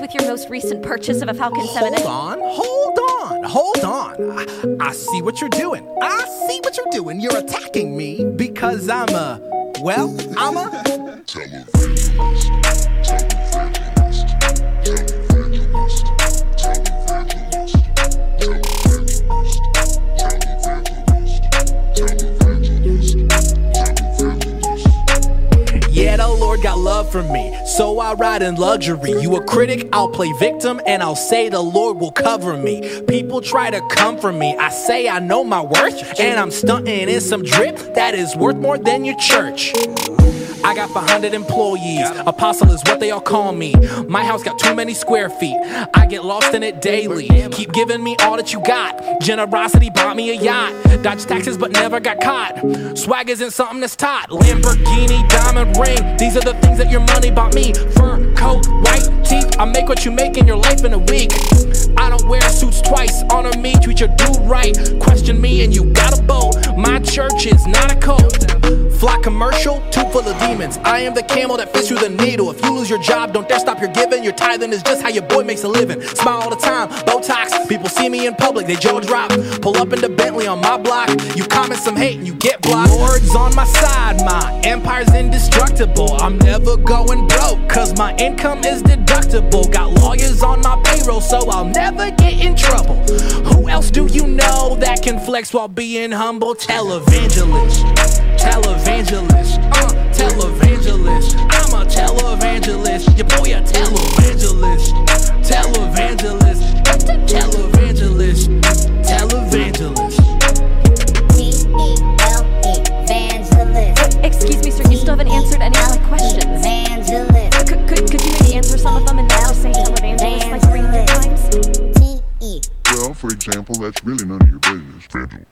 with your most recent purchase of a Falcon 7? Hold on. I see what you're doing. You're attacking me because I'm a Yeah, the Lord got love for me, so I ride in luxury. You a critic, I'll play victim, and I'll say the Lord will cover me. People try to come for me, I say I know my worth, and I'm stunting in some drip that is worth more than your church. I got 500 employees, apostle is what they all call me. My house got too many square feet, I get lost in it daily. Keep giving me all that you got, generosity bought me a yacht. Dodged taxes but never got caught, swag isn't something that's taught. Lamborghini, diamond ring, these are the things that your money bought me. Fur coat, white teeth, I make what you make in your life in a week. I don't wear suits twice, honor me, treat your dude right. Question me and you got a boat, my church is not a cult. Fly commercial, too full of demons. I am the camel that fits through the needle. If you lose your job, don't dare stop your giving. Your tithing is just how your boy makes a living. Smile all the time, Botox. People see me in public, they jaw drop. Pull up into Bentley on my block. You comment some hate and you get blocked. Lord's on my side, my empire's indestructible. I'm never going broke, cause my income is deductible. Got lawyers on my payroll, so I'll never get in trouble. Who else do you know that can flex while being humble? Televangelist, televangelist, televangelist. I'm a televangelist, your boy a televangelist, televangelist, televangelist, televangelist. Evangelist. Excuse me, sir, you still haven't answered any of my questions. Evangelist. Could you maybe answer some of them and now say televangelist like 300 times? Well, for example, that's really none of your business, Vandal.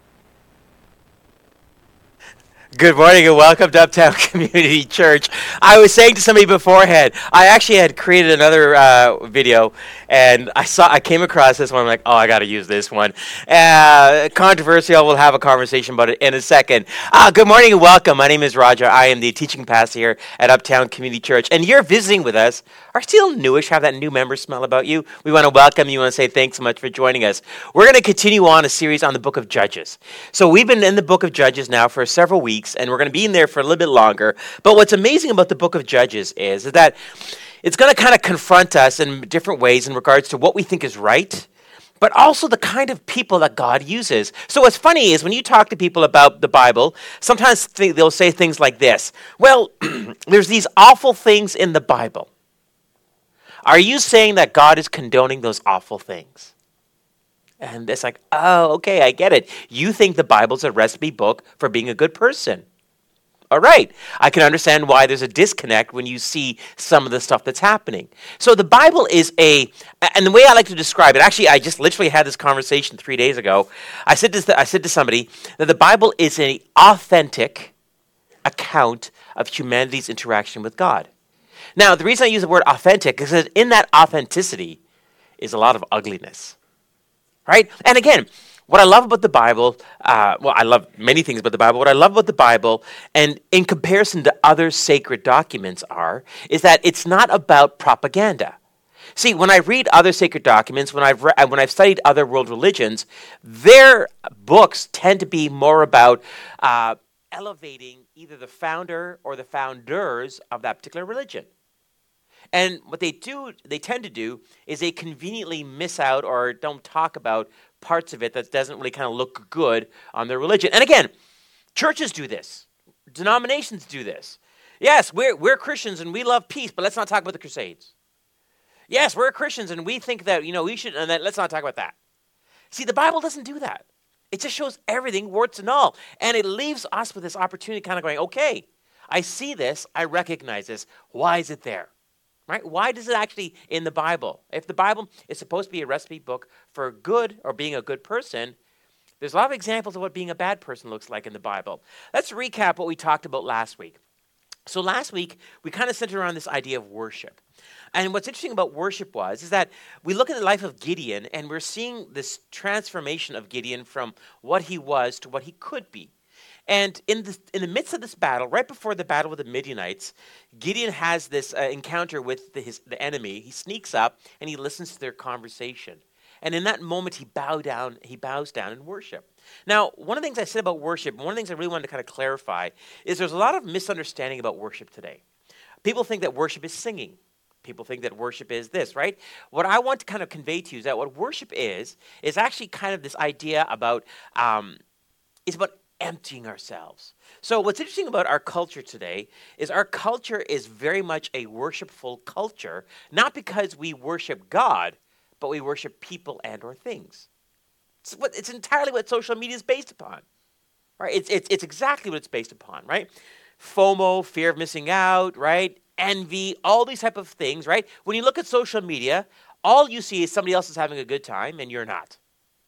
Good morning and welcome to Uptown Community Church. I was saying to somebody beforehand, I actually had created another video, and I came across this one. I'm like, oh, I got to use this one. Controversial. We'll have a conversation about it in a second. Good morning and welcome. My name is Roger. I am the teaching pastor here at Uptown Community Church, and you're visiting with us. Are still newish, have that new member smell about you. We want to welcome you. We want to say thanks so much for joining us. We're going to continue on a series on the book of Judges. So we've been in the book of Judges now for several weeks, and we're going to be in there for a little bit longer. But what's amazing about the book of Judges is that it's going to kind of confront us in different ways in regards to what we think is right, but also the kind of people that God uses. So what's funny is when you talk to people about the Bible, sometimes they'll say things like this. Well, there's these awful things in the Bible. Are you saying that God is condoning those awful things? And it's like, oh, okay, I get it. You think the Bible's a recipe book for being a good person. All right. I can understand why there's a disconnect when you see some of the stuff that's happening. So the Bible is and the way I like to describe it, actually, I just literally had this conversation 3 days ago. I said to somebody that the Bible is an authentic account of humanity's interaction with God. Now, the reason I use the word authentic is that in that authenticity is a lot of ugliness, right? And again, what I love about the Bible, I love many things about the Bible. What I love about the Bible, and in comparison to other sacred documents is that it's not about propaganda. See, when I read other sacred documents, when I've studied other world religions, their books tend to be more about elevating either the founder or the founders of that particular religion. And what they tend to do is they conveniently miss out or don't talk about parts of it that doesn't really kind of look good on their religion. And again, churches do this. Denominations do this. Yes, we're Christians and we love peace, but let's not talk about the Crusades. Yes, we're Christians and we think that, we should, and then let's not talk about that. See, the Bible doesn't do that. It just shows everything, warts and all. And it leaves us with this opportunity kind of going, okay, I see this, I recognize this. Why is it there? Right? Why does it actually in the Bible? If the Bible is supposed to be a recipe book for good or being a good person, there's a lot of examples of what being a bad person looks like in the Bible. Let's recap what we talked about last week. So last week, we kind of centered around this idea of worship. And what's interesting about worship is that we look at the life of Gideon and we're seeing this transformation of Gideon from what he was to what he could be. And in the midst of this battle, right before the battle with the Midianites, Gideon has this encounter with the enemy. He sneaks up and he listens to their conversation. And in that moment, he bows down in worship. Now, one of the things I said about worship, one of the things I really wanted to kind of clarify, is there's a lot of misunderstanding about worship today. People think that worship is singing. People think that worship is this, right? What I want to kind of convey to you is that what worship is actually kind of this idea about, it's about emptying ourselves. So what's interesting about our culture today is our culture is very much a worshipful culture, not because we worship God, but we worship people and or things. It's entirely what social media is based upon, right? It's exactly what it's based upon, right? FOMO, fear of missing out, right? Envy, all these type of things, right? When you look at social media, all you see is somebody else is having a good time and you're not,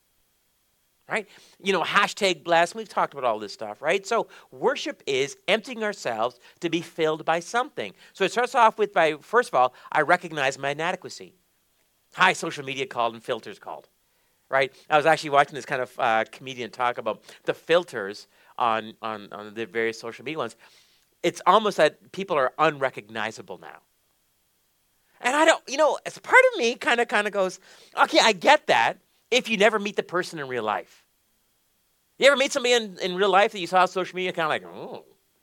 right? Hashtag blessed. We've talked about all this stuff, right? So worship is emptying ourselves to be filled by something. So it starts off with first of all, I recognize my inadequacy. Hi, social media called and filters called, right? I was actually watching this kind of comedian talk about the filters on the various social media ones. It's almost that people are unrecognizable now. And I don't, as part of me kind of goes, okay, I get that if you never meet the person in real life. You ever meet somebody in real life that you saw on social media kind of like, oh,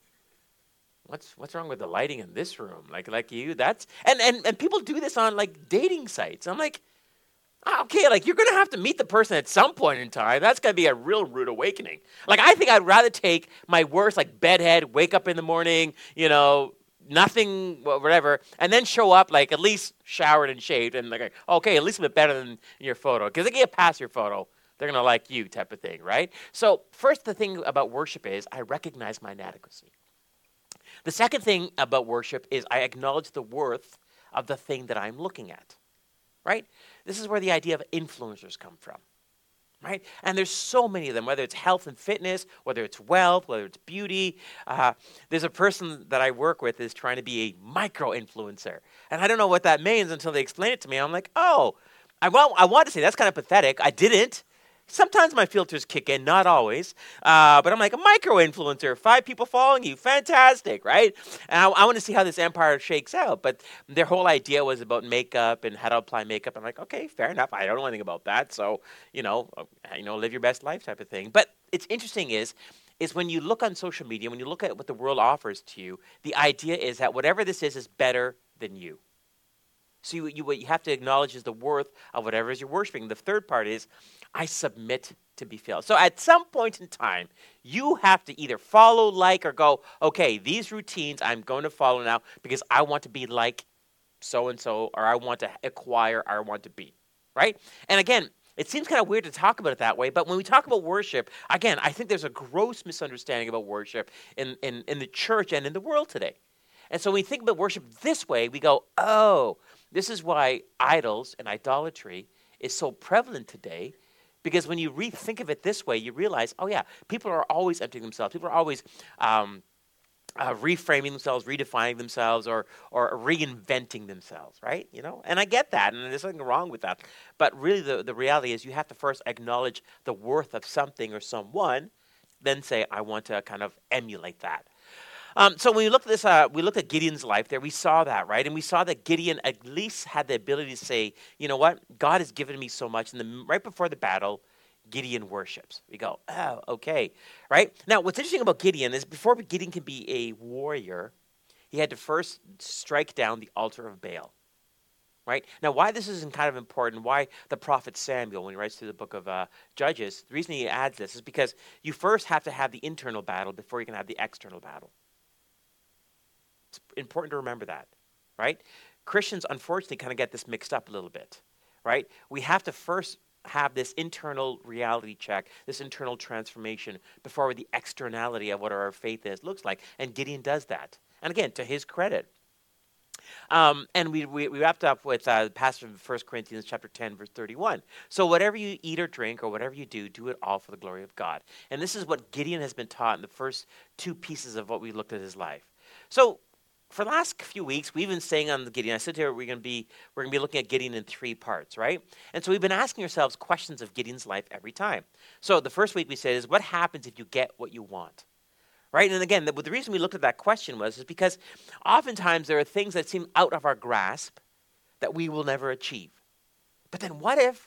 what's wrong with the lighting in this room? Like you, that's, and people do this on like dating sites. I'm like, okay, like you're going to have to meet the person at some point in time. That's going to be a real rude awakening. Like I think I'd rather take my worst like bedhead, wake up in the morning, nothing, whatever, and then show up like at least showered and shaved and like, okay, at least a bit better than your photo. Because they get past your photo, they're going to like you type of thing, right? So first, the thing about worship is I recognize my inadequacy. The second thing about worship is I acknowledge the worth of the thing that I'm looking at, right? This is where the idea of influencers come from, right? And there's so many of them, whether it's health and fitness, whether it's wealth, whether it's beauty. There's a person that I work with is trying to be a micro-influencer. And I don't know what that means until they explain it to me. I'm like, oh, I want to say that's kind of pathetic. I didn't. Sometimes my filters kick in, not always. But I'm like, a micro-influencer, 5 people following you, fantastic, right? And I want to see how this empire shakes out. But their whole idea was about makeup and how to apply makeup. I'm like, okay, fair enough. I don't know anything about that. So, live your best life type of thing. But it's interesting is when you look on social media, when you look at what the world offers to you, the idea is that whatever this is better than you. So what you have to acknowledge is the worth of whatever it is you're worshiping. The third part is, I submit to be filled. So at some point in time, you have to either follow, like, or go, okay, these routines I'm going to follow now because I want to be like so-and-so, or I want to acquire, or I want to be, right? And again, it seems kind of weird to talk about it that way, but when we talk about worship, again, I think there's a gross misunderstanding about worship in the church and in the world today. And so when we think about worship this way, we go, oh, this is why idols and idolatry is so prevalent today, because when you rethink of it this way, you realize, oh yeah, people are always emptying themselves. People are always reframing themselves, redefining themselves, or reinventing themselves, right? And I get that, and there's nothing wrong with that. But really, the reality is you have to first acknowledge the worth of something or someone, then say, I want to kind of emulate that. So when we looked at this, we looked at Gideon's life there. We saw that, right? And we saw that Gideon at least had the ability to say, you know what? God has given me so much. And right before the battle, Gideon worships. We go, oh, okay, right? Now, what's interesting about Gideon is before Gideon can be a warrior, he had to first strike down the altar of Baal. Right? Now, why this is kind of important, why the prophet Samuel, when he writes through the book of Judges, the reason he adds this is because you first have to have the internal battle before you can have the external battle. It's important to remember that, right? Christians, unfortunately, kind of get this mixed up a little bit, right? We have to first have this internal reality check, this internal transformation before the externality of what our faith looks like. And Gideon does that. And again, to his credit. And we wrapped up with the passage of 1 Corinthians chapter 10, verse 31. So whatever you eat or drink or whatever you do, do it all for the glory of God. And this is what Gideon has been taught in the first 2 pieces of what we looked at his life. So for the last few weeks, we've been saying on the Gideon, I said here we're going to be looking at Gideon in 3 parts, right? And so we've been asking ourselves questions of Gideon's life every time. So the first week we said is, what happens if you get what you want? right? And again, the reason we looked at that question is because oftentimes there are things that seem out of our grasp that we will never achieve. But then what if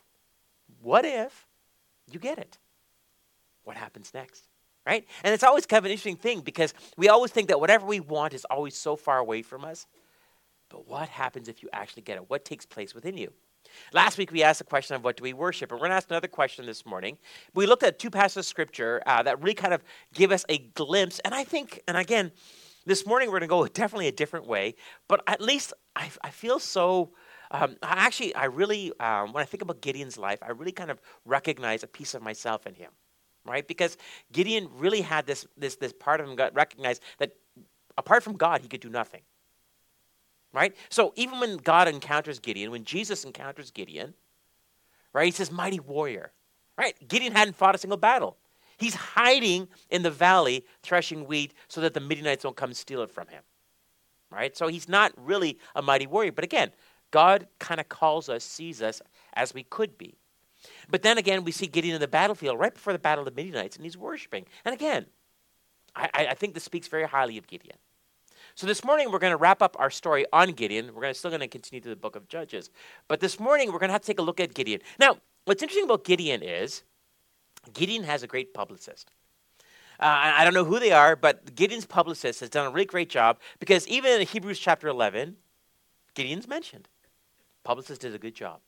you get it? What happens next, right? And it's always kind of an interesting thing because we always think that whatever we want is always so far away from us. But what happens if you actually get it? What takes place within you? Last week we asked the question of what do we worship? And we're going to ask another question this morning. We looked at two passages of Scripture that really kind of give us a glimpse. And I think, and again, this morning we're going to go definitely a different way. But at least I feel so... I really, when I think about Gideon's life, I really kind of recognize a piece of myself in him, right? Because Gideon really had this part of him that recognized that apart from God, he could do nothing, right? So even when God encounters Gideon, when Jesus encounters Gideon, right, he says, mighty warrior, right? Gideon hadn't fought a single battle. He's hiding in the valley, threshing wheat so that the Midianites don't come steal it from him, right? So he's not really a mighty warrior. But again, God kind of calls us, sees us as we could be. But then again, we see Gideon in the battlefield right before the battle of the Midianites, and he's worshiping. And again, I think this speaks very highly of Gideon. So this morning, we're going to wrap up our story on Gideon. We're still going to continue to the book of Judges. But this morning, we're going to have to take a look at Gideon. Now, what's interesting about Gideon is Gideon has a great publicist. I don't know who they are, but Gideon's publicist has done a really great job because even in Hebrews chapter 11, Gideon's mentioned. Publicist did a good job.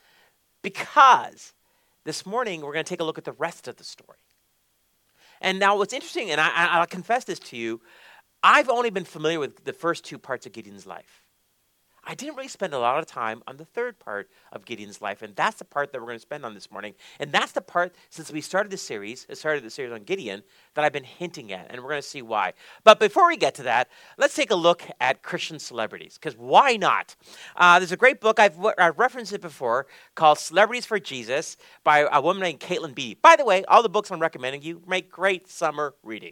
Because this morning we're going to take a look at the rest of the story. And now what's interesting, and I'll confess this to you, I've only been familiar with the first two parts of Gideon's life. I didn't really spend a lot of time on the third part of Gideon's life, and that's the part that we're going to spend on this morning. And that's the part, since we started the series on Gideon, that I've been hinting at, and we're going to see why. But before we get to that, let's take a look at Christian celebrities, because why not? There's a great book, I've referenced it before, called Celebrities for Jesus by a woman named Caitlin Beatty. By the way, all the books I'm recommending you make great summer reading.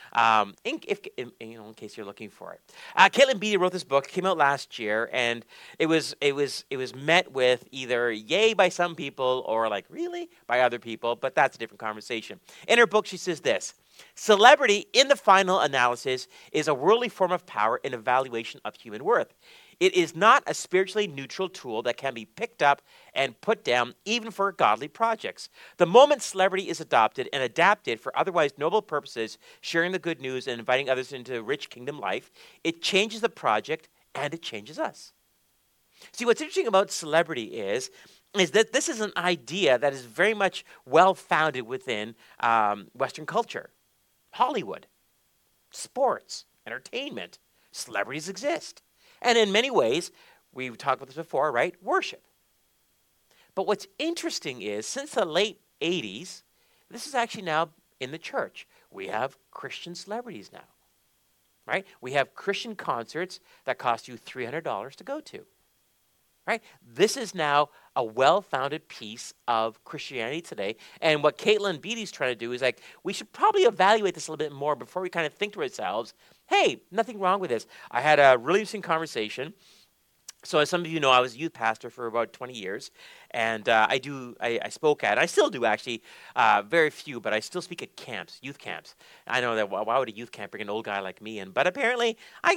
In case you're looking for it. Caitlin Beatty wrote this book, came out last year, and it was met with either yay by some people or like really by other people, but that's a different conversation. In her book, she says this: celebrity, in the final analysis, is a worldly form of power in evaluation of human worth. It is not a spiritually neutral tool that can be picked up and put down even for godly projects. The moment celebrity is adopted and adapted for otherwise noble purposes, sharing the good news and inviting others into rich kingdom life, it changes the project and it changes us. See, what's interesting about celebrity is that this is an idea that is very much well-founded within Western culture. Hollywood, sports, entertainment, celebrities exist. And in many ways, we've talked about this before, right? Worship. But what's interesting is, since the late 80s, this is actually now in the church. We have Christian celebrities now, right? We have Christian concerts that cost you $300 to go to, right? This is now a well-founded piece of Christianity today. And what Caitlin Beatty's trying to do is like, we should probably evaluate this a little bit more before we kind of think to ourselves, hey, nothing wrong with this. I had a really interesting conversation. So as some of you know, I was a youth pastor for about 20 years, and I spoke at, I still do actually, very few, but I still speak at camps, youth camps. I know that why would a youth camp bring an old guy like me in? But apparently,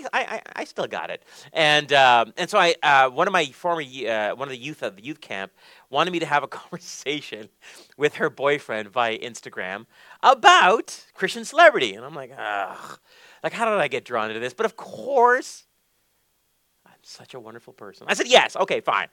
I still got it. And so one of the youth of the youth camp wanted me to have a conversation with her boyfriend via Instagram about Christian celebrity, and I'm like, ugh, like how did I get drawn into this? But of course, such a wonderful person. I said, yes, okay, fine.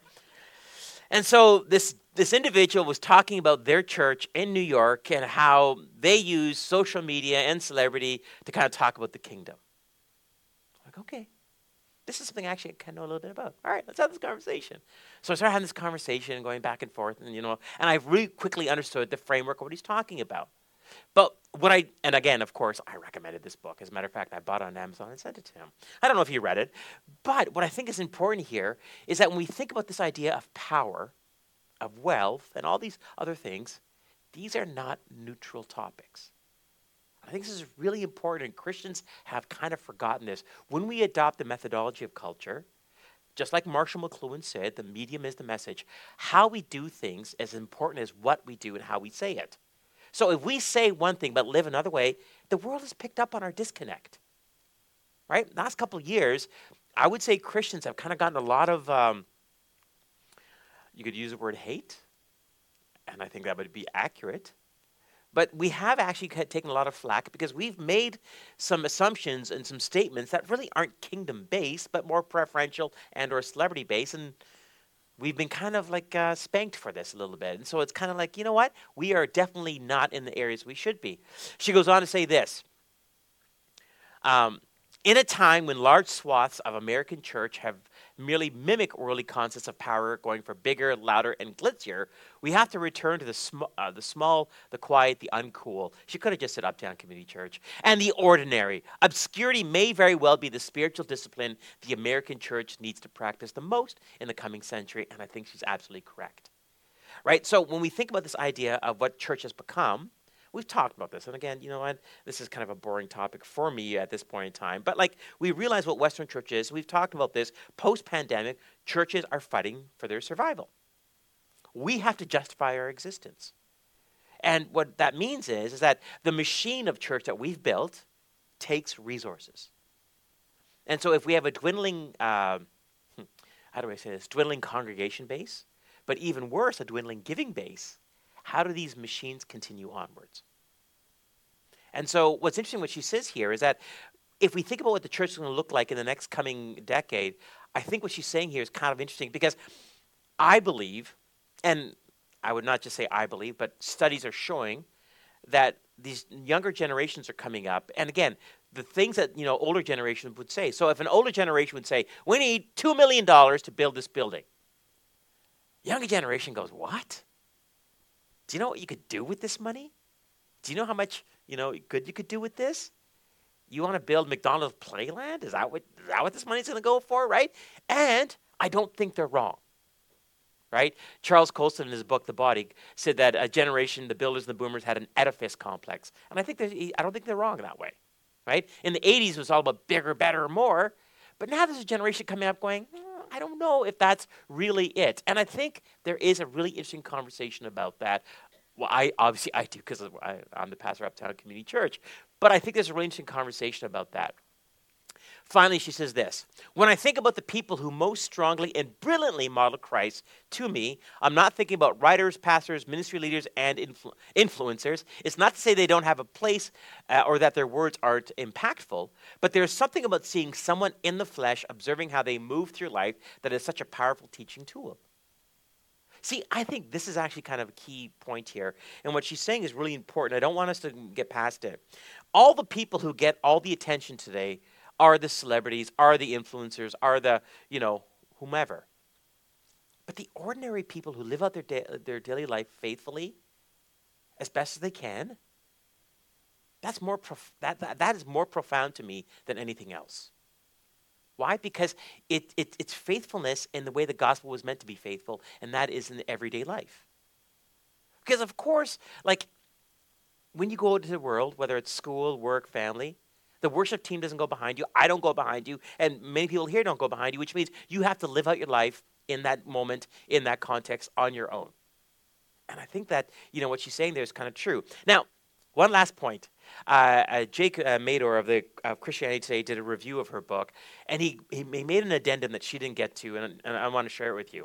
And so this individual was talking about their church in New York and how they use social media and celebrity to kind of talk about the kingdom. I'm like, okay, this is something actually I kind of know a little bit about. All right, let's have this conversation. So I started having this conversation, going back and forth, and I really quickly understood the framework of what he's talking about. But and again, of course, I recommended this book. As a matter of fact, I bought it on Amazon and sent it to him. I don't know if he read it, but what I think is important here is that when we think about this idea of power, of wealth, and all these other things, these are not neutral topics. I think this is really important, and Christians have kind of forgotten this. When we adopt the methodology of culture, just like Marshall McLuhan said, the medium is the message. How we do things is as important as what we do and how we say it. So if we say one thing but live another way, the world has picked up on our disconnect, right? Last couple of years, I would say Christians have kind of gotten a lot of, you could use the word hate, and I think that would be accurate. But we have actually taken a lot of flack because we've made some assumptions and some statements that really aren't kingdom-based, but more preferential and or celebrity-based. And we've been kind of like spanked for this a little bit. And so it's kind of like, you know what? We are definitely not in the areas we should be. She goes on to say this. In a time when large swaths of American church have merely mimicked worldly concepts of power, going for bigger, louder, and glitzier, we have to return to the small, the quiet, the uncool. She could have just said Uptown Community Church. And the ordinary. Obscurity may very well be the spiritual discipline the American church needs to practice the most in the coming century, and I think she's absolutely correct. Right? So when we think about this idea of what church has become, we've talked about this, and again, you know what? This is kind of a boring topic for me at this point in time. But like, we realize what Western church is. We've talked about this. Post-pandemic, churches are fighting for their survival. We have to justify our existence. And what that means is that the machine of church that we've built takes resources. And so if we have a dwindling, how do I say this, dwindling congregation base, but even worse, a dwindling giving base, how do these machines continue onwards? And so what's interesting, what she says here, is that if we think about what the church is going to look like in the next coming decade, I think what she's saying here is kind of interesting because I believe, and I would not just say I believe, but studies are showing that these younger generations are coming up. And again, the things that, you know, older generations would say. So if an older generation would say, we need $2 million to build this building. Younger generation goes, what? Do you know what you could do with this money? Do you know how much, you know, good you could do with this? You want to build McDonald's Playland? Is that what this money's going to go for, right? And I don't think they're wrong, right? Charles Colson, in his book, The Body, said that a generation, the builders and the boomers, had an edifice complex. And I don't think they're wrong that way, right? In the 80s, it was all about bigger, better, more. But now there's a generation coming up going, I don't know if that's really it. And I think there is a really interesting conversation about that. Well, I do because I'm the pastor of Uptown Community Church. But I think there's a really interesting conversation about that. Finally, she says this. When I think about the people who most strongly and brilliantly model Christ to me, I'm not thinking about writers, pastors, ministry leaders, and influencers. It's not to say they don't have a place or that their words aren't impactful, but there's something about seeing someone in the flesh, observing how they move through life, that is such a powerful teaching tool. See, I think this is actually kind of a key point here. And what she's saying is really important. I don't want us to get past it. All the people who get all the attention today are the celebrities, are the influencers, are the, you know, whomever. But the ordinary people who live out their daily life faithfully, as best as they can, that's more that is more profound to me than anything else. Why? Because it's faithfulness in the way the gospel was meant to be faithful, and that is in the everyday life. Because of course, like, when you go into the world, whether it's school, work, family, the worship team doesn't go behind you. I don't go behind you. And many people here don't go behind you, which means you have to live out your life in that moment, in that context, on your own. And I think that, you know, what she's saying there is kind of true. Now, one last point. Jake Mador of Christianity Today did a review of her book, and he made an addendum that she didn't get to, and I want to share it with you.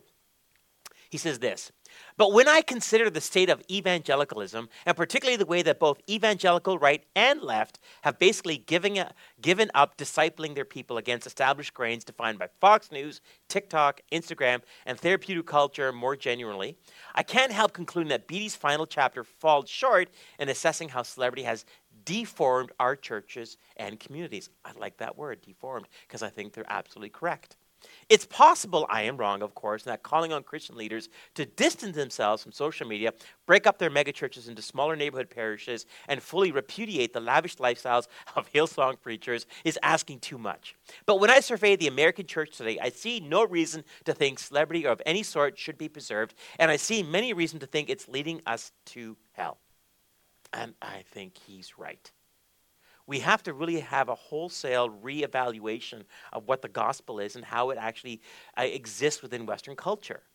He says this, but when I consider the state of evangelicalism, and particularly the way that both evangelical right and left have basically given up discipling their people against established grains defined by Fox News, TikTok, Instagram, and therapeutic culture more generally, I can't help concluding that Beatty's final chapter falls short in assessing how celebrity has deformed our churches and communities. I like that word, deformed, because I think they're absolutely correct. It's possible, I am wrong, of course, that calling on Christian leaders to distance themselves from social media, break up their megachurches into smaller neighborhood parishes, and fully repudiate the lavish lifestyles of Hillsong preachers is asking too much. But when I survey the American church today, I see no reason to think celebrity of any sort should be preserved, and I see many reasons to think it's leading us to hell. And I think he's right. We have to really have a wholesale reevaluation of what the gospel is and how it actually exists within Western culture.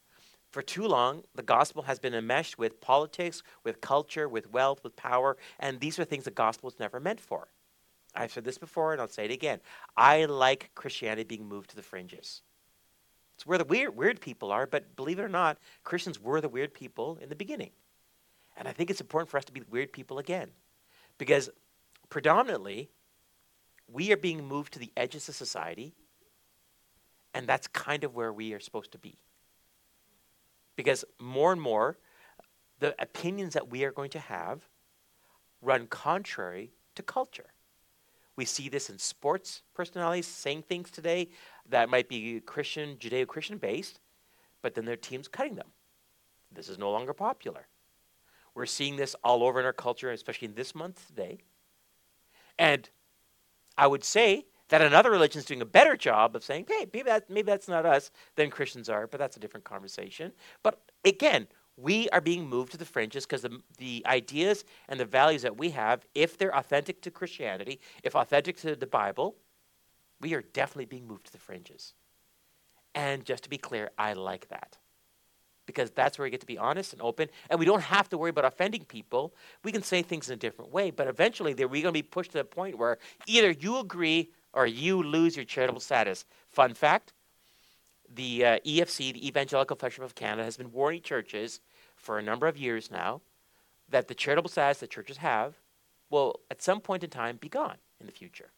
For too long, the gospel has been enmeshed with politics, with culture, with wealth, with power, and these are things the gospel was never meant for. I've said this before, and I'll say it again. I like Christianity being moved to the fringes. It's where the weird people are, but believe it or not, Christians were the weird people in the beginning. And I think it's important for us to be the weird people again, because predominantly, we are being moved to the edges of society, and that's kind of where we are supposed to be. Because more and more, the opinions that we are going to have run contrary to culture. We see this in sports personalities saying things today that might be Christian, Judeo-Christian based, but then their team's cutting them. This is no longer popular. We're seeing this all over in our culture, especially in this month today. And I would say that another religion is doing a better job of saying, hey, maybe that's not us than Christians are, but that's a different conversation. But again, we are being moved to the fringes because the ideas and the values that we have, if they're authentic to Christianity, if authentic to the Bible, we are definitely being moved to the fringes. And just to be clear, I like that. Because that's where we get to be honest and open, and we don't have to worry about offending people. We can say things in a different way, but eventually we're going to be pushed to the point where either you agree or you lose your charitable status. Fun fact, the EFC, the Evangelical Fellowship of Canada, has been warning churches for a number of years now that the charitable status that churches have will, at some point in time, be gone in the future.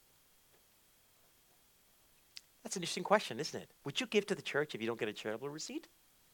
That's an interesting question, isn't it? Would you give to the church if you don't get a charitable receipt?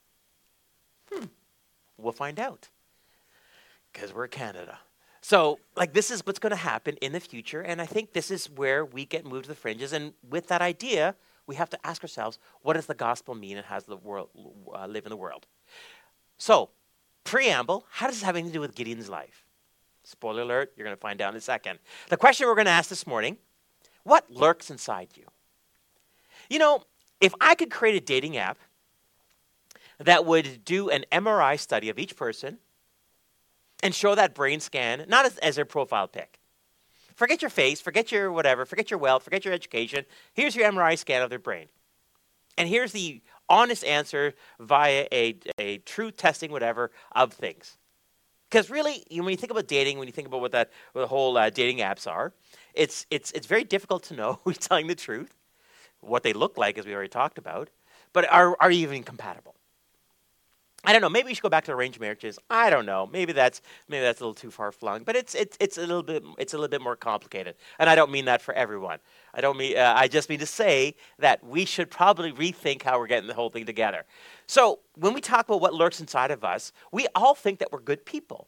We'll find out. Because we're Canada. So, this is what's going to happen in the future, and I think this is where we get moved to the fringes. And with that idea, we have to ask ourselves, what does the gospel mean and how does the world live in the world? So, preamble, how does this have anything to do with Gideon's life? Spoiler alert, you're going to find out in a second. The question we're going to ask this morning, what lurks inside you? You know, if I could create a dating app that would do an MRI study of each person and show that brain scan, not as their profile pic. Forget your face, forget your whatever, forget your wealth, forget your education. Here's your MRI scan of their brain. And here's the honest answer via a true testing, whatever, of things. Because really, when you think about dating, when you think about what the whole dating apps are, it's very difficult to know who's telling the truth, what they look like, as we already talked about, but are you even compatible? I don't know. Maybe we should go back to arranged marriages. I don't know. Maybe that's a little too far flung. But it's a little bit more complicated. And I don't mean that for everyone. I just mean to say that we should probably rethink how we're getting the whole thing together. So when we talk about what lurks inside of us, we all think that we're good people.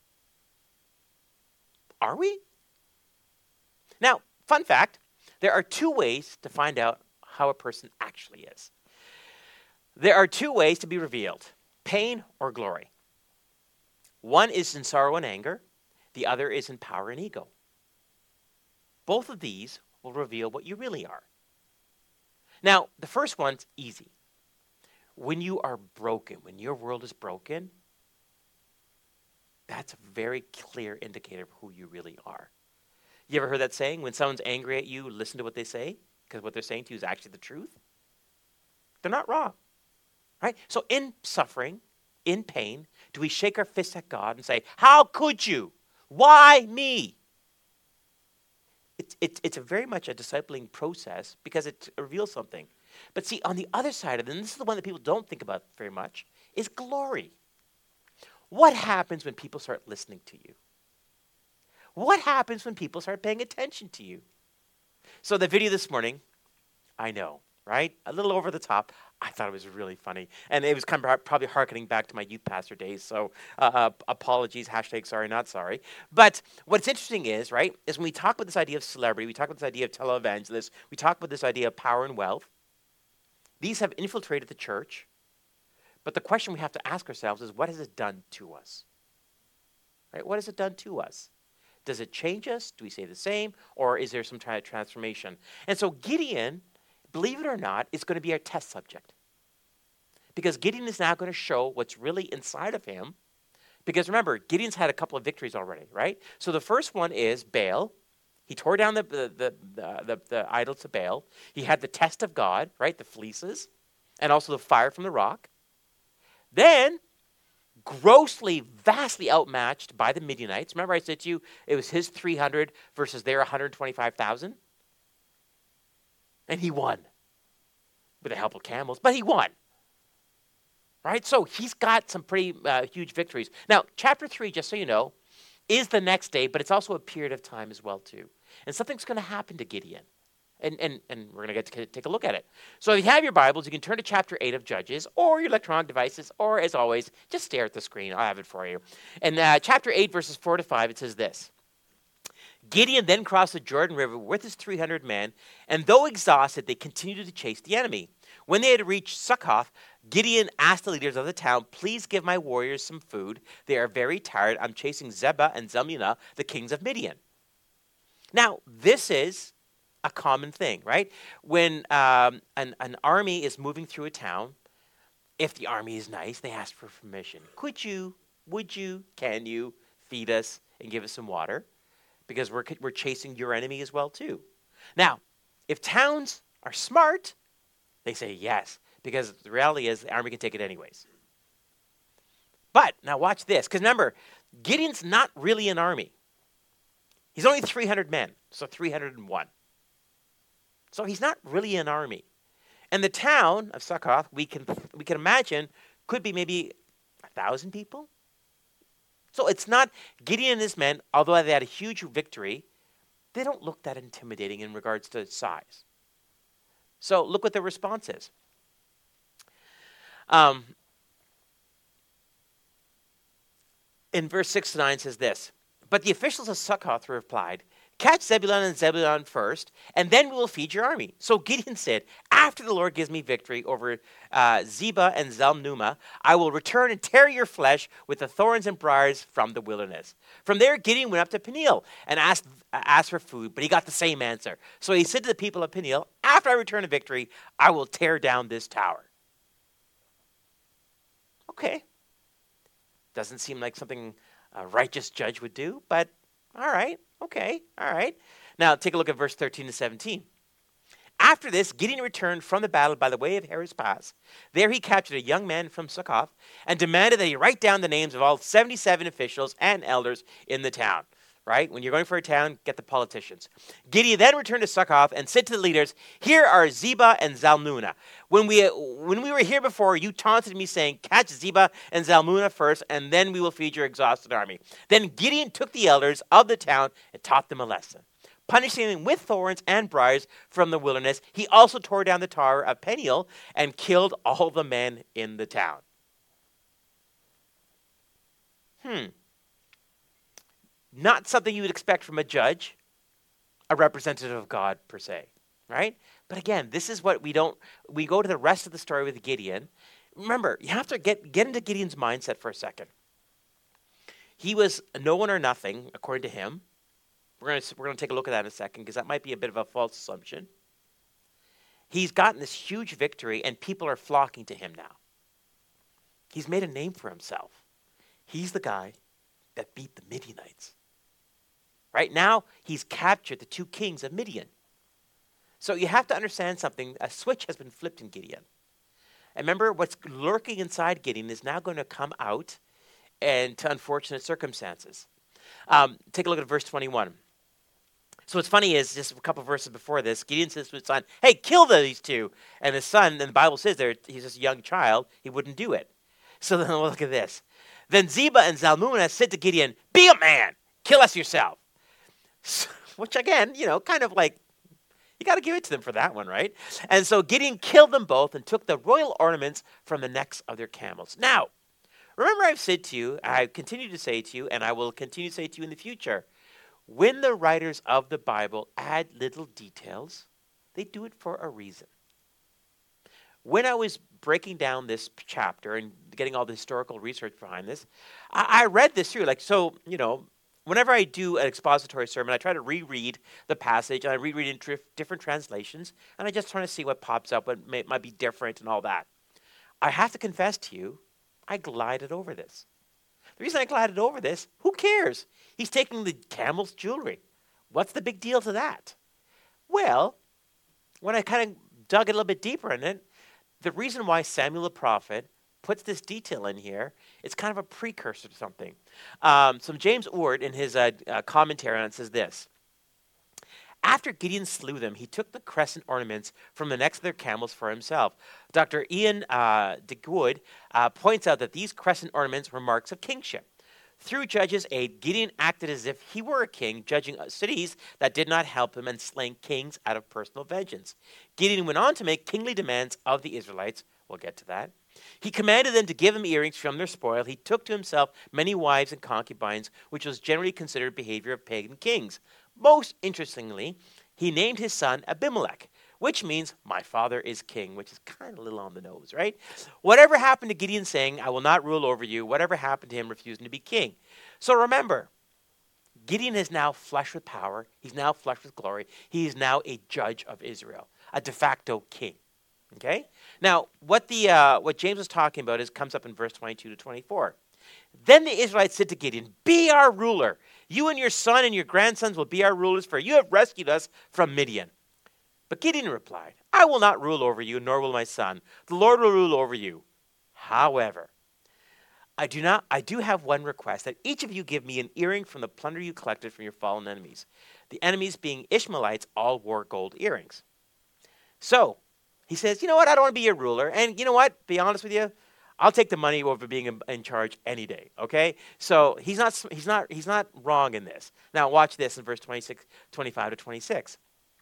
Are we? Now, fun fact: there are two ways to find out how a person actually is. There are two ways to be revealed. Pain or glory. One is in sorrow and anger. The other is in power and ego. Both of these will reveal what you really are. Now, the first one's easy. When you are broken, when your world is broken, that's a very clear indicator of who you really are. You ever heard that saying? When someone's angry at you, listen to what they say, because what they're saying to you is actually the truth. They're not wrong. Right? So in suffering, in pain, do we shake our fists at God and say, how could you? Why me? It's a very much a discipling process because it reveals something. But see, on the other side of it, and this is the one that people don't think about very much, is glory. What happens when people start listening to you? What happens when people start paying attention to you? So the video this morning, I know, right? A little over the top. I thought it was really funny. And it was kind of probably hearkening back to my youth pastor days. So apologies, #sorry, not sorry. But what's interesting is, right, is when we talk about this idea of celebrity, we talk about this idea of televangelists, we talk about this idea of power and wealth, these have infiltrated the church. But the question we have to ask ourselves is, what has it done to us? Right? What has it done to us? Does it change us? Do we stay the same? Or is there some kind of transformation? And so Gideon, believe it or not, is going to be our test subject. Because Gideon is now going to show what's really inside of him. Because remember, Gideon's had a couple of victories already, right? So the first one is Baal. He tore down the idols of Baal. He had the test of God, right? The fleeces. And also the fire from the rock. Then, grossly, vastly outmatched by the Midianites. Remember I said to you, it was his 300 versus their 125,000? And he won. With the help of camels, but he won. Right? So he's got some pretty huge victories. Now, chapter 3, just so you know, is the next day, but it's also a period of time as well, too. And something's going to happen to Gideon. And we're going to get to take a look at it. So if you have your Bibles, you can turn to chapter 8 of Judges, or your electronic devices, or as always, just stare at the screen. I'll have it for you. And chapter 8, verses 4 to 5, it says this. Gideon then crossed the Jordan River with his 300 men, and though exhausted, they continued to chase the enemy. When they had reached Succoth, Gideon asked the leaders of the town, "Please give my warriors some food. They are very tired. I'm chasing Zebah and Zalmunna, the kings of Midian." Now, this is a common thing, right? When an army is moving through a town, if the army is nice, they ask for permission. Could you, would you, can you feed us and give us some water? Because we're chasing your enemy as well, too. Now, if towns are smart, they say yes, because the reality is the army can take it anyways. But, now watch this, because remember, Gideon's not really an army. He's only 300 men, so 301. So he's not really an army. And the town of Succoth, we can imagine, could be maybe 1,000 people. So it's not Gideon and his men, although they had a huge victory, they don't look that intimidating in regards to size. So look what the response is. In verse 6 to 9 says this, "But the officials of Succoth replied, 'Catch Zebulun and Zebulun first, and then we will feed your army.' So Gideon said, 'After the Lord gives me victory over Zebah and Zalmunna, I will return and tear your flesh with the thorns and briars from the wilderness.' From there, Gideon went up to Peniel and asked for food, but he got the same answer. So he said to the people of Peniel, 'After I return to victory, I will tear down this tower.'" Okay. Doesn't seem like something a righteous judge would do, but all right. Okay, all right. Now, take a look at verse 13 to 17. "After this, Gideon returned from the battle by the way of Heres Pass. There he captured a young man from Succoth and demanded that he write down the names of all 77 officials and elders in the town." Right? When you're going for a town, get the politicians. Gideon then returned to Succoth and said to the leaders, "Here are Zebah and Zalmunna. When we were here before, you taunted me saying, 'Catch Zebah and Zalmunna first, and then we will feed your exhausted army.' Then Gideon took the elders of the town and taught them a lesson. Punishing them with thorns and briars from the wilderness, he also tore down the tower of Peniel and killed all the men in the town." Not something you would expect from a judge, a representative of God per se, right? But again, this is what we go to the rest of the story with Gideon. Remember, you have to get into Gideon's mindset for a second. He was no one or nothing, according to him. We're going to take a look at that in a second, because that might be a bit of a false assumption. He's gotten this huge victory, and people are flocking to him now. He's made a name for himself. He's the guy that beat the Midianites. Right now, he's captured the 2 kings of Midian. So you have to understand something. A switch has been flipped in Gideon. And remember, what's lurking inside Gideon is now going to come out and to unfortunate circumstances. Take a look at verse 21. So what's funny is, just a couple verses before this, Gideon says to his son, "Hey, kill these 2. And his son, and the Bible says there, he's just a young child, he wouldn't do it. So then look at this. "Then Zebah and Zalmunna said to Gideon, 'Be a man, kill us yourself.'" Which again, kind of like, you got to give it to them for that one, right? "And so Gideon killed them both and took the royal ornaments from the necks of their camels." Now, remember I've said to you, I continue to say to you, and I will continue to say to you in the future, when the writers of the Bible add little details, they do it for a reason. When I was breaking down this chapter and getting all the historical research behind this, I read this through. Whenever I do an expository sermon, I try to reread the passage, and I reread in different translations, and I just try to see what pops up, what might be different and all that. I have to confess to you, I glided over this. The reason I glided over this, who cares? He's taking the camel's jewelry. What's the big deal to that? Well, when I kind of dug a little bit deeper in it, the reason why Samuel the prophet puts this detail in here. It's kind of a precursor to something. So James Ord, in his commentary on it, says this. After Gideon slew them, he took the crescent ornaments from the necks of their camels for himself. Dr. Ian DeGood points out that these crescent ornaments were marks of kingship. Through Judges 8, Gideon acted as if he were a king, judging cities that did not help him and slaying kings out of personal vengeance. Gideon went on to make kingly demands of the Israelites. We'll get to that. He commanded them to give him earrings from their spoil. He took to himself many wives and concubines, which was generally considered behavior of pagan kings. Most interestingly, he named his son Abimelech, which means my father is king, which is kind of a little on the nose, right? Whatever happened to Gideon saying, I will not rule over you, whatever happened to him refusing to be king. So remember, Gideon is now flushed with power. He's now flushed with glory. He is now a judge of Israel, a de facto king. Okay? Now, what James is talking about comes up in verse 22 to 24. Then the Israelites said to Gideon, be our ruler. You and your son and your grandsons will be our rulers, for you have rescued us from Midian. But Gideon replied, I will not rule over you, nor will my son. The Lord will rule over you. However, I do have one request, that each of you give me an earring from the plunder you collected from your fallen enemies. The enemies, being Ishmaelites, all wore gold earrings. So he says, you know what? I don't want to be your ruler. And you know what? Be honest with you. I'll take the money over being in charge any day. Okay? So he's not wrong in this. Now watch this in verse 25 to 26.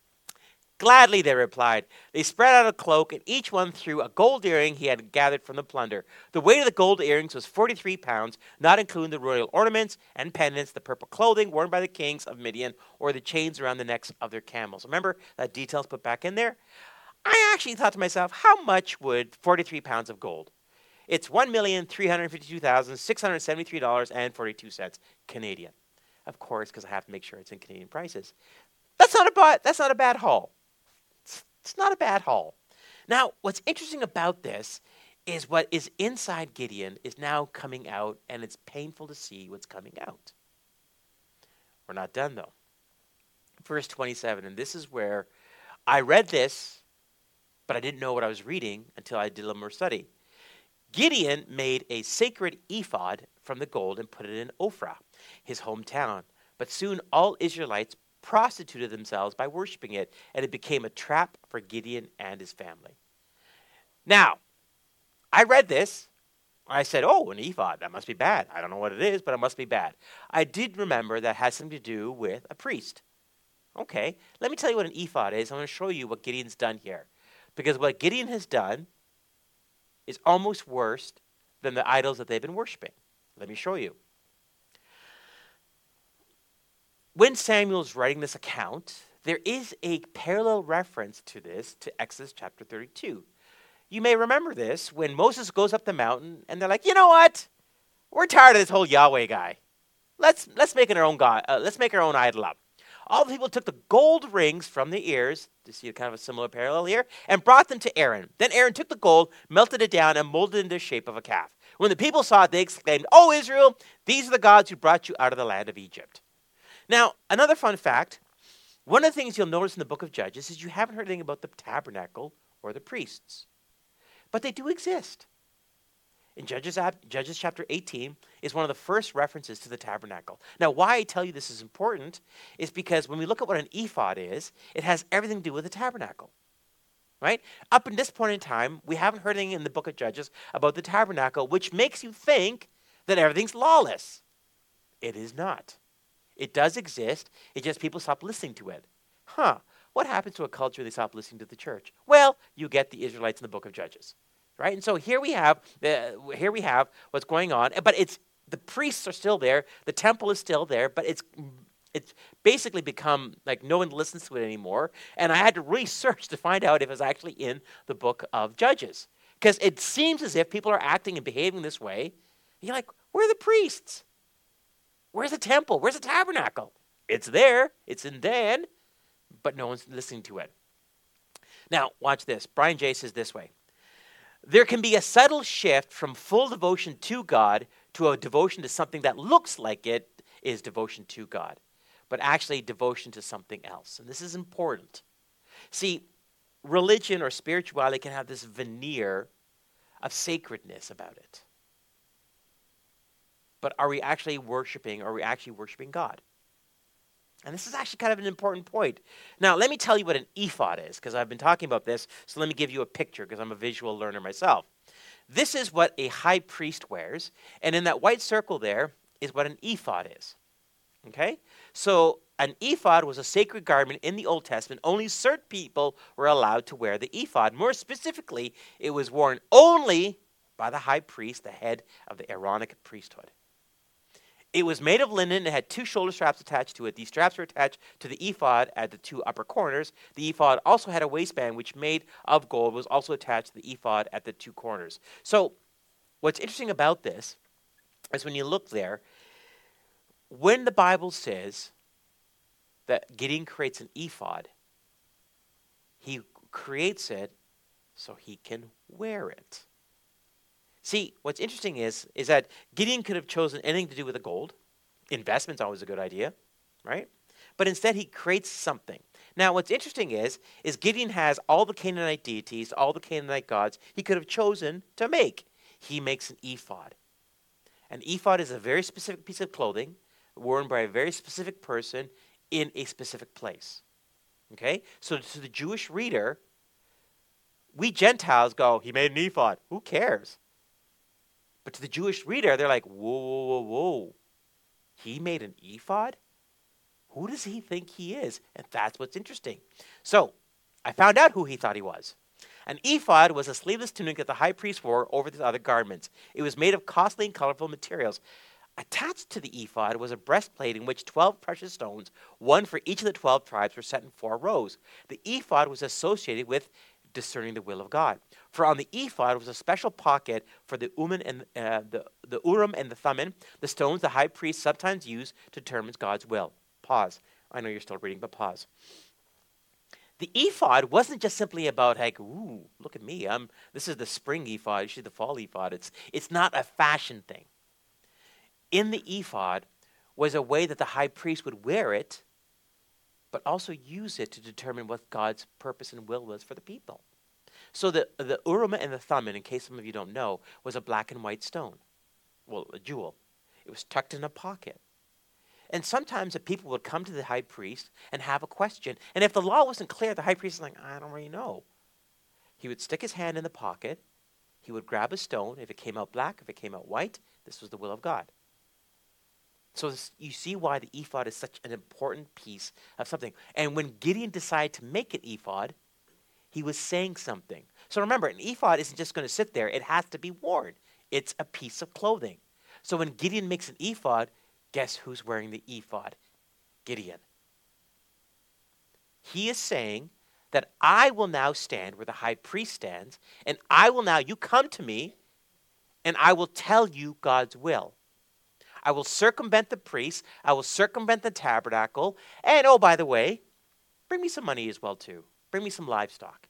Gladly, they replied. They spread out a cloak, and each one threw a gold earring he had gathered from the plunder. The weight of the gold earrings was 43 pounds, not including the royal ornaments and pendants, the purple clothing worn by the kings of Midian, or the chains around the necks of their camels. Remember that detail's put back in there? I actually thought to myself, how much would 43 pounds of gold? It's $1,352,673.42 Canadian. Of course, because I have to make sure it's in Canadian prices. That's not a bad haul. It's not a bad haul. Now, what's interesting about this is what is inside Gideon is now coming out, and it's painful to see what's coming out. We're not done, though. Verse 27, and this is where I read this, but I didn't know what I was reading until I did a little more study. Gideon made a sacred ephod from the gold and put it in Ophrah, his hometown. But soon all Israelites prostituted themselves by worshiping it, and it became a trap for Gideon and his family. Now, I read this. I said, oh, an ephod, that must be bad. I don't know what it is, but it must be bad. I did remember that has something to do with a priest. Okay, let me tell you what an ephod is. I'm going to show you what Gideon's done here. Because what Gideon has done is almost worse than the idols that they've been worshiping. Let me show you. When Samuel's writing this account, there is a parallel reference to this to Exodus chapter 32. You may remember this when Moses goes up the mountain and they're like, you know what? We're tired of this whole Yahweh guy. Let's make our own God. Let's make our own idol up. All the people took the gold rings from the ears, to see kind of a similar parallel here, and brought them to Aaron. Then Aaron took the gold, melted it down, and molded it into the shape of a calf. When the people saw it, they exclaimed, "O Israel, these are the gods who brought you out of the land of Egypt." Now, another fun fact, one of the things you'll notice in the book of Judges is you haven't heard anything about the tabernacle or the priests. But they do exist. In Judges chapter 18 is one of the first references to the tabernacle. Now, why I tell you this is important is because when we look at what an ephod is, it has everything to do with the tabernacle. Right? Up in this point in time, we haven't heard anything in the book of Judges about the tabernacle, which makes you think that everything's lawless. It is not. It does exist. It's just people stop listening to it. What happens to a culture when they stop listening to the church? Well, you get the Israelites in the book of Judges. Right? And so here we have what's going on, but it's the priests are still there, the temple is still there, but it's basically become like no one listens to it anymore. And I had to really search to find out if it's actually in the book of Judges. Because it seems as if people are acting and behaving this way. And you're like, where are the priests? Where's the temple? Where's the tabernacle? It's there. It's in Dan, but no one's listening to it. Now, watch this. Brian J. says this way. There can be a subtle shift from full devotion to God to a devotion to something that looks like it is devotion to God, but actually devotion to something else. And this is important. See, religion or spirituality can have this veneer of sacredness about it. But are we actually worshiping God? And this is actually kind of an important point. Now, let me tell you what an ephod is, because I've been talking about this, so let me give you a picture, because I'm a visual learner myself. This is what a high priest wears, and in that white circle there is what an ephod is. Okay? So an ephod was a sacred garment in the Old Testament. Only certain people were allowed to wear the ephod. More specifically, it was worn only by the high priest, the head of the Aaronic priesthood. It was made of linen. It had 2 shoulder straps attached to it. These straps were attached to the ephod at the 2 upper corners. The ephod also had a waistband, which made of gold, was also attached to the ephod at the 2 corners. So what's interesting about this is when you look there, when the Bible says that Gideon creates an ephod, he creates it so he can wear it. See, what's interesting is that Gideon could have chosen anything to do with the gold. Investment's always a good idea, right? But instead he creates something. Now, what's interesting is Gideon has all the Canaanite deities, all the Canaanite gods he could have chosen to make. He makes an ephod. An ephod is a very specific piece of clothing worn by a very specific person in a specific place. Okay? So to the Jewish reader, we Gentiles go, he made an ephod. Who cares? But to the Jewish reader, they're like, whoa, whoa, whoa, whoa. He made an ephod? Who does he think he is? And that's what's interesting. So I found out who he thought he was. An ephod was a sleeveless tunic that the high priest wore over his other garments. It was made of costly and colorful materials. Attached to the ephod was a breastplate in which 12 precious stones, one for each of the 12 tribes, were set in 4 rows. The ephod was associated with discerning the will of God. For on the ephod was a special pocket for the Urim and the Thummim, the stones the high priest sometimes used to determine God's will. Pause. I know you're still reading, but pause. The ephod wasn't just simply about, like, ooh, look at me. This is the spring ephod. You see the fall ephod. It's not a fashion thing. In the ephod was a way that the high priest would wear it, but also use it to determine what God's purpose and will was for the people. So the Urim and the Thummim, in case some of you don't know, was a black and white stone. Well, a jewel. It was tucked in a pocket. And sometimes the people would come to the high priest and have a question. And if the law wasn't clear, the high priest was like, I don't really know. He would stick his hand in the pocket. He would grab a stone. If it came out black, if it came out white, this was the will of God. So you see why the ephod is such an important piece of something. And when Gideon decided to make an ephod, he was saying something. So remember, an ephod isn't just going to sit there. It has to be worn. It's a piece of clothing. So when Gideon makes an ephod, guess who's wearing the ephod? Gideon. He is saying that I will now stand where the high priest stands, and you come to me, and I will tell you God's will. I will circumvent the priests. I will circumvent the tabernacle. And, oh, by the way, bring me some money as well, too. Bring me some livestock.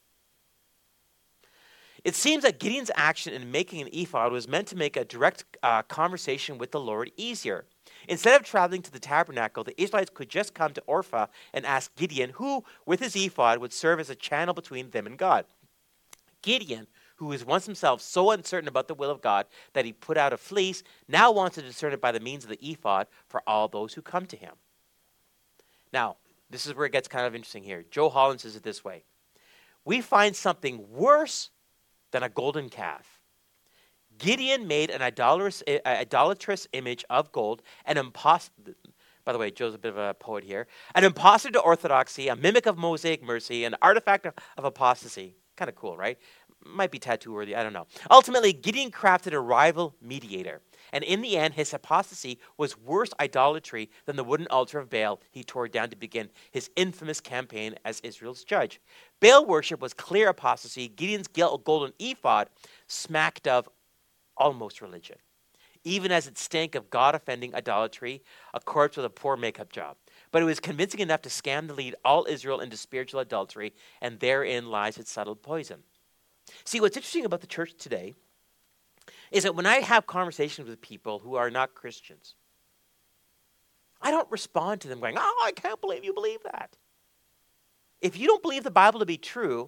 It seems that Gideon's action in making an ephod was meant to make a direct conversation with the Lord easier. Instead of traveling to the tabernacle, the Israelites could just come to Ophrah and ask Gideon, who, with his ephod, would serve as a channel between them and God. Gideon, who was once himself so uncertain about the will of God that he put out a fleece, now wants to discern it by the means of the ephod for all those who come to him. Now, this is where it gets kind of interesting here. Joe Holland says it this way. We find something worse than a golden calf. Gideon made an idolatrous image of gold, an imposter. By the way, Joe's a bit of a poet here. An impostor to orthodoxy, a mimic of Mosaic mercy, an artifact of apostasy. Kind of cool, right? Might be tattoo-worthy, I don't know. Ultimately, Gideon crafted a rival mediator. And in the end, his apostasy was worse idolatry than the wooden altar of Baal he tore down to begin his infamous campaign as Israel's judge. Baal worship was clear apostasy. Gideon's golden ephod smacked of almost religion, even as it stank of God-offending idolatry, a corpse with a poor makeup job. But it was convincing enough to scam to lead all Israel into spiritual adultery, and therein lies its subtle poison. See, what's interesting about the church today is that when I have conversations with people who are not Christians, I don't respond to them going, oh, I can't believe you believe that. If you don't believe the Bible to be true,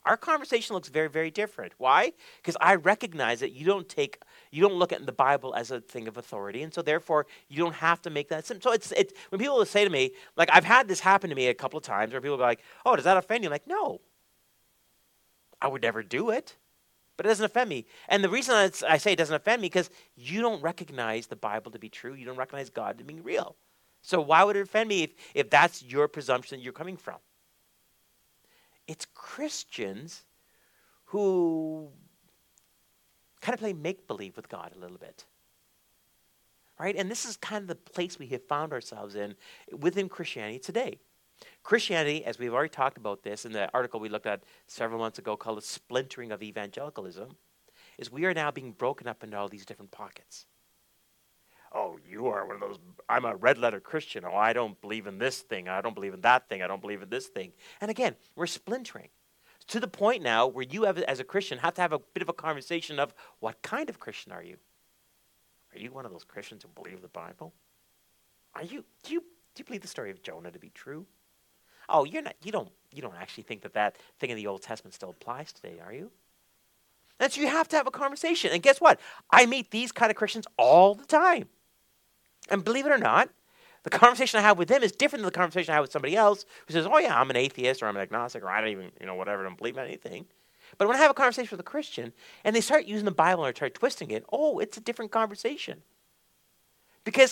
our conversation looks very, very different. Why? Because I recognize that you don't look at the Bible as a thing of authority, and so therefore you don't have to make that simple. So it's when people say to me, like I've had this happen to me a couple of times, where people go like, "Oh, does that offend you?" I'm like, no, I would never do it, but it doesn't offend me. And the reason I say it doesn't offend me because you don't recognize the Bible to be true. You don't recognize God to be real. So why would it offend me if that's your presumption that you're coming from? It's Christians who kind of play make-believe with God a little bit. Right? And this is kind of the place we have found ourselves in within Christianity today. Christianity, as we've already talked about this in the article we looked at several months ago called The Splintering of Evangelicalism, is we are now being broken up into all these different pockets. Oh, you are one of those, I'm a red-letter Christian. Oh, I don't believe in this thing. I don't believe in that thing. I don't believe in this thing. And again, we're splintering to the point now where you, as a Christian, have to have a bit of a conversation of what kind of Christian are you? Are you one of those Christians who believe the Bible? Do you believe the story of Jonah to be true? Oh, you don't actually think that thing in the Old Testament still applies today, are you? And so you have to have a conversation. And guess what? I meet these kind of Christians all the time. And believe it or not, the conversation I have with them is different than the conversation I have with somebody else who says, oh yeah, I'm an atheist or I'm an agnostic or I don't even, whatever, I don't believe in anything. But when I have a conversation with a Christian and they start using the Bible or start twisting it, oh, it's a different conversation. Because,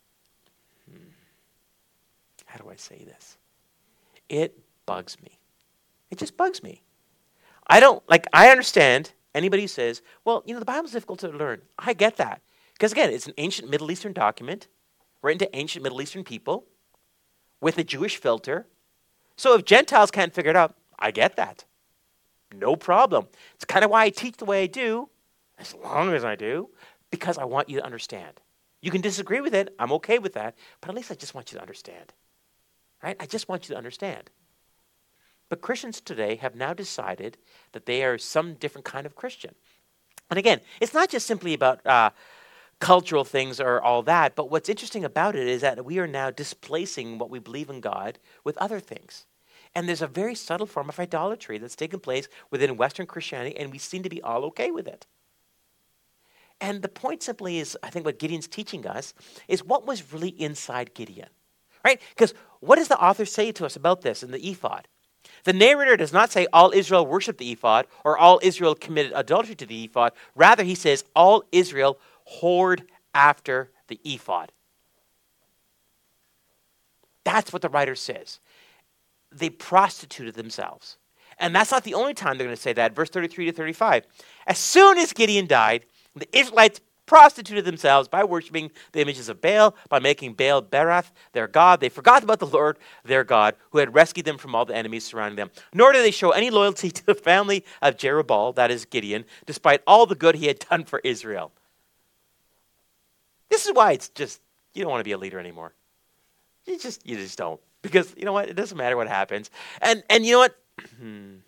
how do I say this? It bugs me. It just bugs me. I understand anybody who says, well, the Bible's difficult to learn. I get that. Because again, it's an ancient Middle Eastern document written to ancient Middle Eastern people with a Jewish filter. So if Gentiles can't figure it out, I get that. No problem. It's kind of why I teach the way I do, as long as I do, because I want you to understand. You can disagree with it. I'm okay with that. But at least I just want you to understand. Right? I just want you to understand. But Christians today have now decided that they are some different kind of Christian. And again, it's not just simply about cultural things or all that, but what's interesting about it is that we are now displacing what we believe in God with other things. And there's a very subtle form of idolatry that's taken place within Western Christianity, and we seem to be all okay with it. And the point simply is, I think what Gideon's teaching us is what was really inside Gideon. Right? Because what does the author say to us about this in the ephod? The narrator does not say all Israel worshiped the ephod or all Israel committed adultery to the ephod. Rather, he says all Israel whored after the ephod. That's what the writer says. They prostituted themselves. And that's not the only time they're going to say that. Verse 33 to 35. As soon as Gideon died, the Israelites prostituted themselves by worshiping the images of Baal, by making Baal Berath their god. They forgot about the Lord, their God, who had rescued them from all the enemies surrounding them. Nor did they show any loyalty to the family of Jerubbaal, that is Gideon, despite all the good he had done for Israel. This is why it's just, you don't want to be a leader anymore. You just don't. Because, you know what? It doesn't matter what happens. And you know what? Being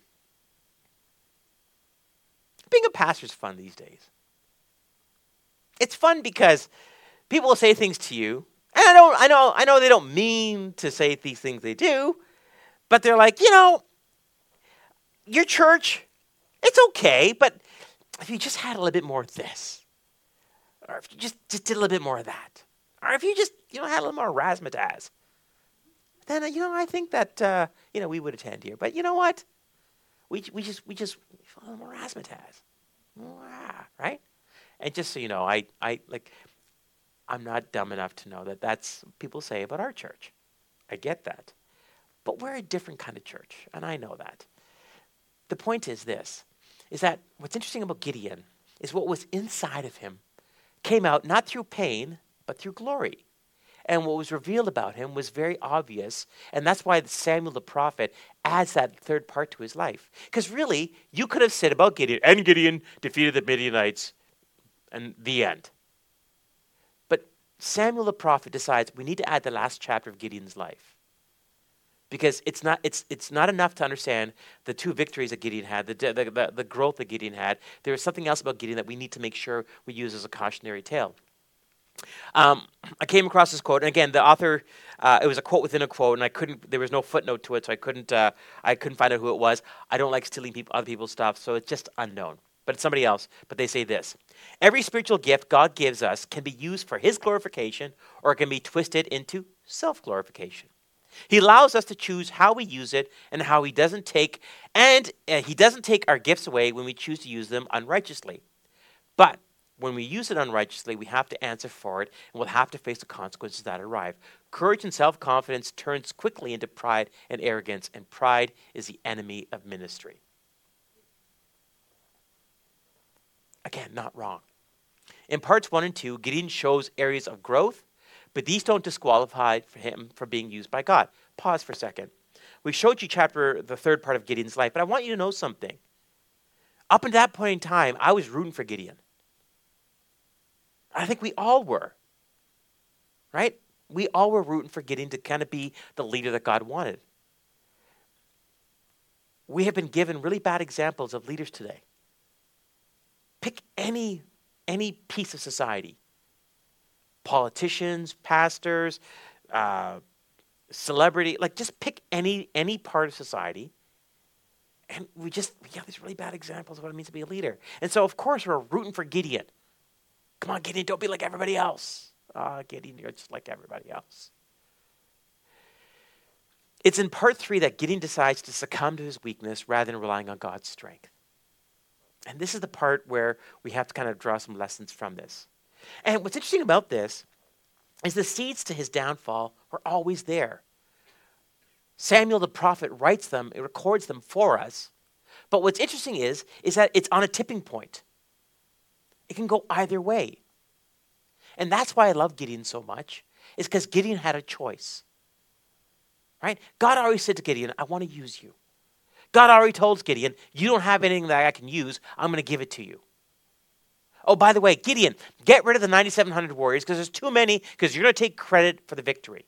a pastor is fun these days. It's fun because people will say things to you, and I know they don't mean to say these things they do, but they're like, your church, it's okay, but if you just had a little bit more of this, or if you just did a little bit more of that, or if you just, had a little more razzmatazz, then, I think that, we would attend here. But you know what? We just a little more razzmatazz. Right? And just so you know, I'm not dumb enough to know that that's what people say about our church. I get that. But we're a different kind of church, and I know that. The point is this, is that what's interesting about Gideon is what was inside of him came out not through pain, but through glory. And what was revealed about him was very obvious, and that's why Samuel the prophet adds that third part to his life. Because really, you could have said about Gideon, and Gideon defeated the Midianites, and the end. But Samuel the prophet decides we need to add the last chapter of Gideon's life. Because it's not enough to understand the two victories that Gideon had, the growth that Gideon had. There is something else about Gideon that we need to make sure we use as a cautionary tale. I came across this quote, and again, the author, it was a quote within a quote, and there was no footnote to it, so I couldn't find out who it was. I don't like stealing other people's stuff, so it's just unknown. But it's somebody else. But they say this: every spiritual gift God gives us can be used for His glorification, or it can be twisted into self-glorification. He allows us to choose how we use it, and how He doesn't take our gifts away when we choose to use them unrighteously. But when we use it unrighteously, we have to answer for it, and we'll have to face the consequences that arrive. Courage and self-confidence turns quickly into pride and arrogance, and pride is the enemy of ministry. Again, not wrong. In parts 1 and 2, Gideon shows areas of growth, but these don't disqualify him from being used by God. Pause for a second. We showed you the third part of Gideon's life, but I want you to know something. Up until that point in time, I was rooting for Gideon. I think we all were, right? We all were rooting for Gideon to kind of be the leader that God wanted. We have been given really bad examples of leaders today. Pick any piece of society. Politicians, pastors, celebrity, just pick any part of society. And we have these really bad examples of what it means to be a leader. And so, of course, we're rooting for Gideon. Come on, Gideon, don't be like everybody else. Gideon, you're just like everybody else. It's in part 3 that Gideon decides to succumb to his weakness rather than relying on God's strength. And this is the part where we have to kind of draw some lessons from this. And what's interesting about this is the seeds to his downfall were always there. Samuel the prophet writes them, it records them for us. But what's interesting is that it's on a tipping point. It can go either way. And that's why I love Gideon so much, is because Gideon had a choice. Right? God already said to Gideon, I want to use you. God already told Gideon, you don't have anything that I can use, I'm going to give it to you. Oh, by the way, Gideon, get rid of the 9,700 warriors because there's too many, because you're going to take credit for the victory.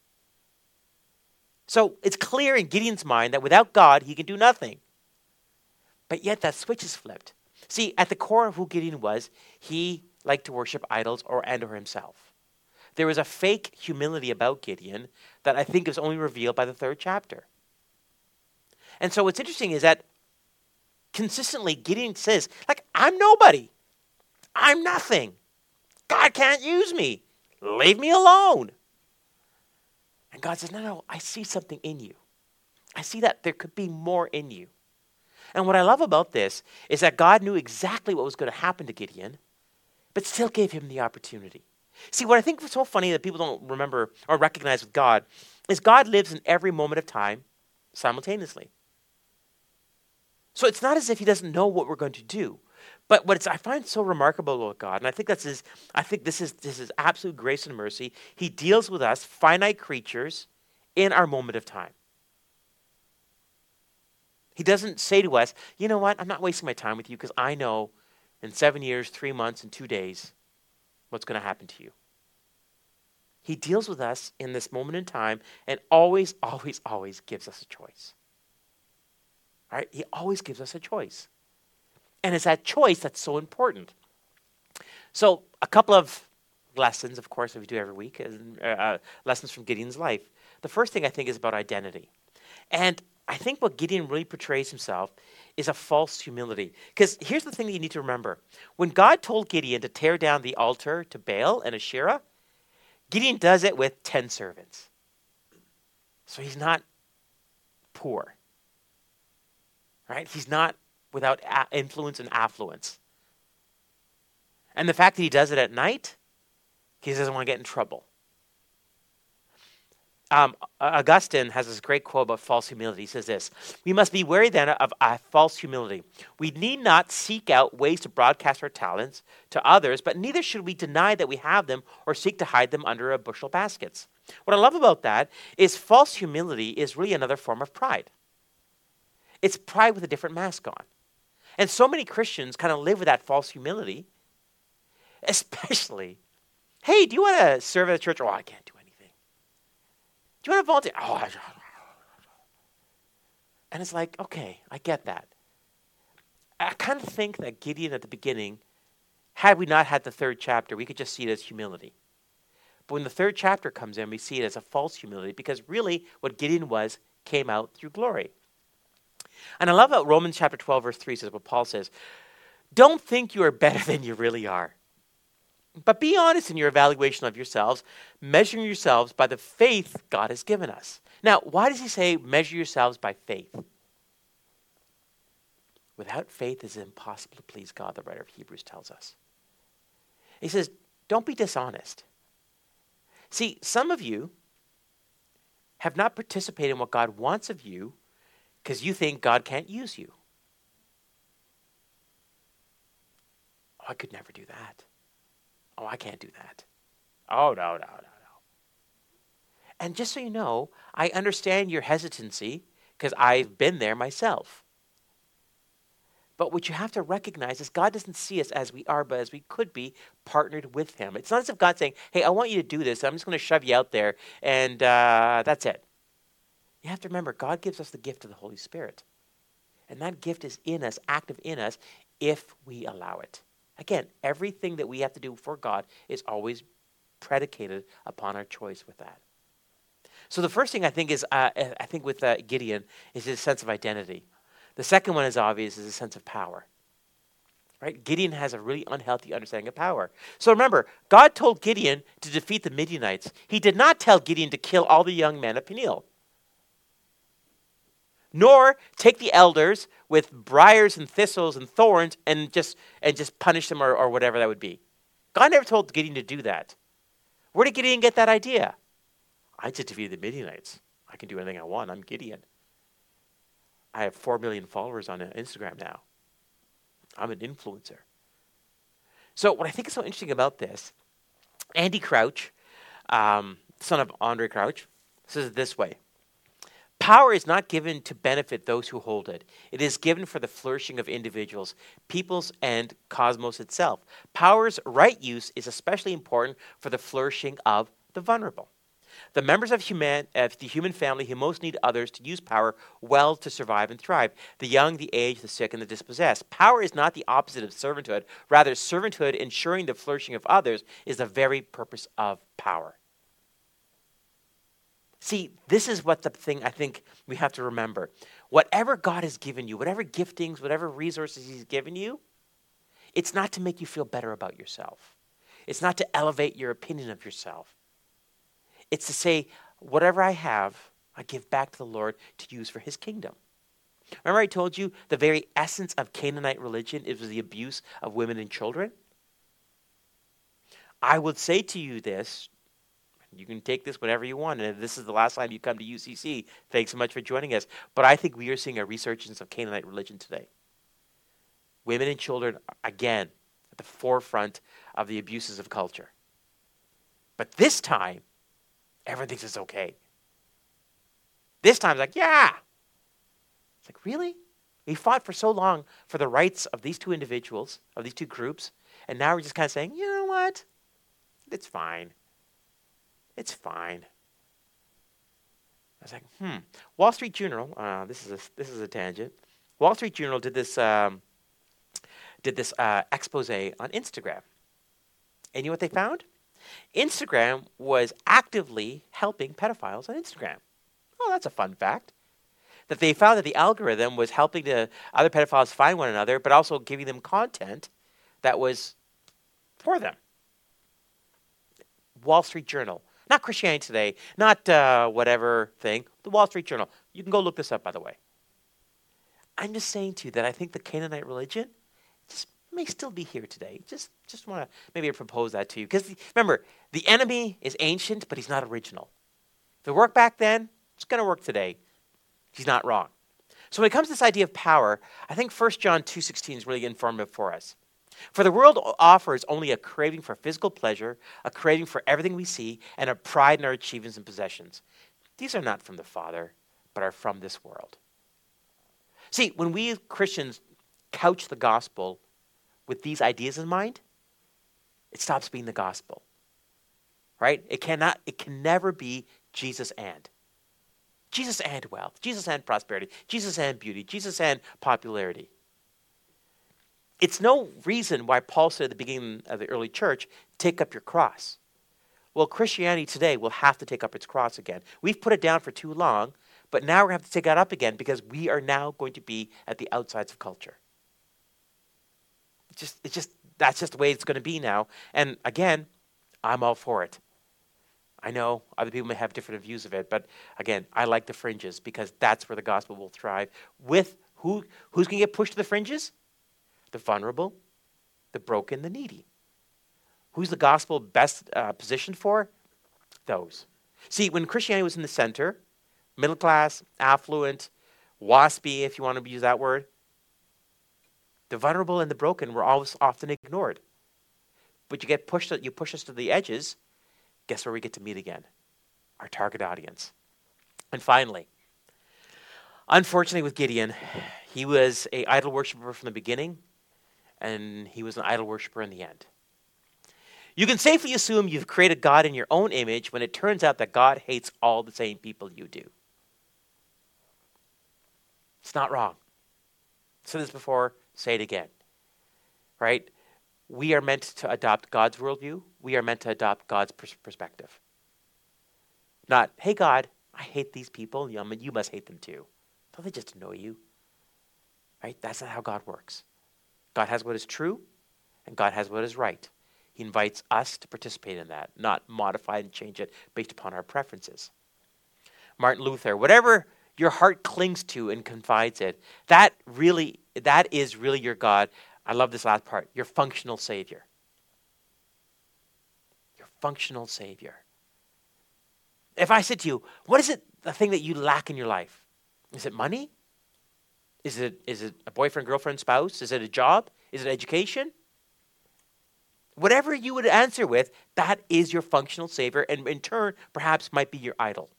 So it's clear in Gideon's mind that without God, he can do nothing. But yet that switch is flipped. See, at the core of who Gideon was, he liked to worship idols or himself. There was a fake humility about Gideon that I think is only revealed by the 3rd chapter. And so what's interesting is that consistently Gideon says, I'm nobody. I'm nothing. God can't use me. Leave me alone. And God says, no, I see something in you. I see that there could be more in you. And what I love about this is that God knew exactly what was going to happen to Gideon, but still gave him the opportunity. See, what I think is so funny that people don't remember or recognize with God is God lives in every moment of time simultaneously. So it's not as if he doesn't know what we're going to do. But what I find so remarkable about God, and I think this is absolute grace and mercy, he deals with us, finite creatures, in our moment of time. He doesn't say to us, you know what, I'm not wasting my time with you because I know in 7 years, 3 months, and 2 days what's going to happen to you. He deals with us in this moment in time and always, always, always gives us a choice. All right? He always gives us a choice. And it's that choice that's so important. So a couple of lessons, of course, that we do every week, lessons from Gideon's life. The first thing I think is about identity. And I think what Gideon really portrays himself is a false humility. Because here's the thing that you need to remember. When God told Gideon to tear down the altar to Baal and Asherah, Gideon does it with 10 servants. So he's not poor. Right? He's not without influence and affluence. And the fact that he does it at night, he doesn't want to get in trouble. Augustine has this great quote about false humility. He says this: we must be wary then of false humility. We need not seek out ways to broadcast our talents to others, but neither should we deny that we have them or seek to hide them under a bushel baskets. What I love about that is false humility is really another form of pride. It's pride with a different mask on. And so many Christians kind of live with that false humility, especially, hey, do you want to serve at a church? Oh, I can't do anything. Do you want to volunteer? Oh, and it's like, okay, I get that. I kind of think that Gideon at the beginning had we not had the third chapter, we could just see it as humility. But when the third chapter comes in, we see it as a false humility, because really what Gideon came out through glory. And I love how Romans chapter 12, verse 3 says what Paul says, don't think you are better than you really are. But be honest in your evaluation of yourselves, measuring yourselves by the faith God has given us. Now, why does he say measure yourselves by faith? Without faith, it is impossible to please God, the writer of Hebrews tells us. He says, don't be dishonest. See, some of you have not participated in what God wants of you because you think God can't use you. Oh, I could never do that. Oh, I can't do that. Oh, no. And just so you know, I understand your hesitancy because I've been there myself. But what you have to recognize is God doesn't see us as we are, but as we could be partnered with him. It's not as if God's saying, hey, I want you to do this. I'm just going to shove you out there, and that's it. You have to remember, God gives us the gift of the Holy Spirit. And that gift is in us, active in us, if we allow it. Again, everything that we have to do for God is always predicated upon our choice with that. So the first thing I think is, with Gideon is his sense of identity. The second one is obvious, is a sense of power. Right? Gideon has a really unhealthy understanding of power. So remember, God told Gideon to defeat the Midianites. He did not tell Gideon to kill all the young men of Peniel. Nor take the elders with briars and thistles and thorns and just punish them or whatever that would be. God never told Gideon to do that. Where did Gideon get that idea? I just defeated the Midianites. I can do anything I want. I'm Gideon. I have 4 million followers on Instagram now. I'm an influencer. So what I think is so interesting about this, Andy Crouch, son of Andre Crouch, says it this way. Power is not given to benefit those who hold it. It is given for the flourishing of individuals, peoples, and cosmos itself. Power's right use is especially important for the flourishing of the vulnerable. The members of the human family who most need others to use power well to survive and thrive. The young, the aged, the sick, and the dispossessed. Power is not the opposite of servanthood. Rather, servanthood, ensuring the flourishing of others, is the very purpose of power. See, this is what the thing I think we have to remember. Whatever God has given you, whatever giftings, whatever resources he's given you, it's not to make you feel better about yourself. It's not to elevate your opinion of yourself. It's to say, whatever I have, I give back to the Lord to use for his kingdom. Remember I told you the very essence of Canaanite religion is the abuse of women and children? I would say to you this, you can take this whatever you want, and if this is the last time you come to UCC, thanks so much for joining us. But I think we are seeing a resurgence of Canaanite religion today. Women and children, again, at the forefront of the abuses of culture. But this time, everything is okay. This time, it's like, yeah. It's like, really? We fought for so long for the rights of these two individuals, of these two groups, and now we're just kind of saying, you know what? It's fine. It's fine. I was like, Wall Street Journal. This is a tangent. Wall Street Journal did this expose on Instagram, and you know what they found? Instagram was actively helping pedophiles on Instagram. Oh, that's a fun fact. That they found that the algorithm was helping other pedophiles find one another, but also giving them content that was for them. Wall Street Journal. Not Christianity Today, not whatever thing, the Wall Street Journal. You can go look this up, by the way. I'm just saying to you that I think the Canaanite religion may still be here today. Just want to maybe propose that to you. Because remember, the enemy is ancient, but he's not original. If it worked back then, it's going to work today. He's not wrong. So when it comes to this idea of power, I think 1 John 2:16 is really informative for us. For the world offers only a craving for physical pleasure, a craving for everything we see, and a pride in our achievements and possessions. These are not from the Father, but are from this world. See, when we Christians couch the gospel with these ideas in mind, it stops being the gospel. Right? It can never be Jesus and. Jesus and wealth, Jesus and prosperity, Jesus and beauty, Jesus and popularity. It's no reason why Paul said at the beginning of the early church, take up your cross. Well, Christianity today will have to take up its cross again. We've put it down for too long, but now we're going to have to take it up again because we are now going to be at the outsides of culture. That's just the way it's going to be now. And again, I'm all for it. I know other people may have different views of it, but again, I like the fringes because that's where the gospel will thrive. With who's going to get pushed to the fringes? The vulnerable, the broken, the needy. Who's the gospel best positioned for? Those. See, when Christianity was in the center, middle class, affluent, waspy, if you want to use that word, the vulnerable and the broken were always often ignored. But you push us to the edges, guess where we get to meet again? Our target audience. And finally, unfortunately with Gideon, he was an idol worshiper from the beginning, and he was an idol worshiper in the end. You can safely assume you've created God in your own image when it turns out that God hates all the same people you do. It's not wrong. I said this before, say it again. Right? We are meant to adopt God's worldview. We are meant to adopt God's perspective. Not, hey God, I hate these people. You must hate them too. Don't they just annoy you? Right? That's not how God works. God has what is true, and God has what is right. He invites us to participate in that, not modify and change it based upon our preferences. Martin Luther, whatever your heart clings to and confides in, that is really your God. I love this last part, your functional Savior. Your functional Savior. If I said to you, what is it, the thing that you lack in your life? Is it money? Is it a boyfriend, girlfriend, spouse? Is it a job? Is it education? Whatever you would answer with, that is your functional Savior, and in turn, perhaps might be your idol.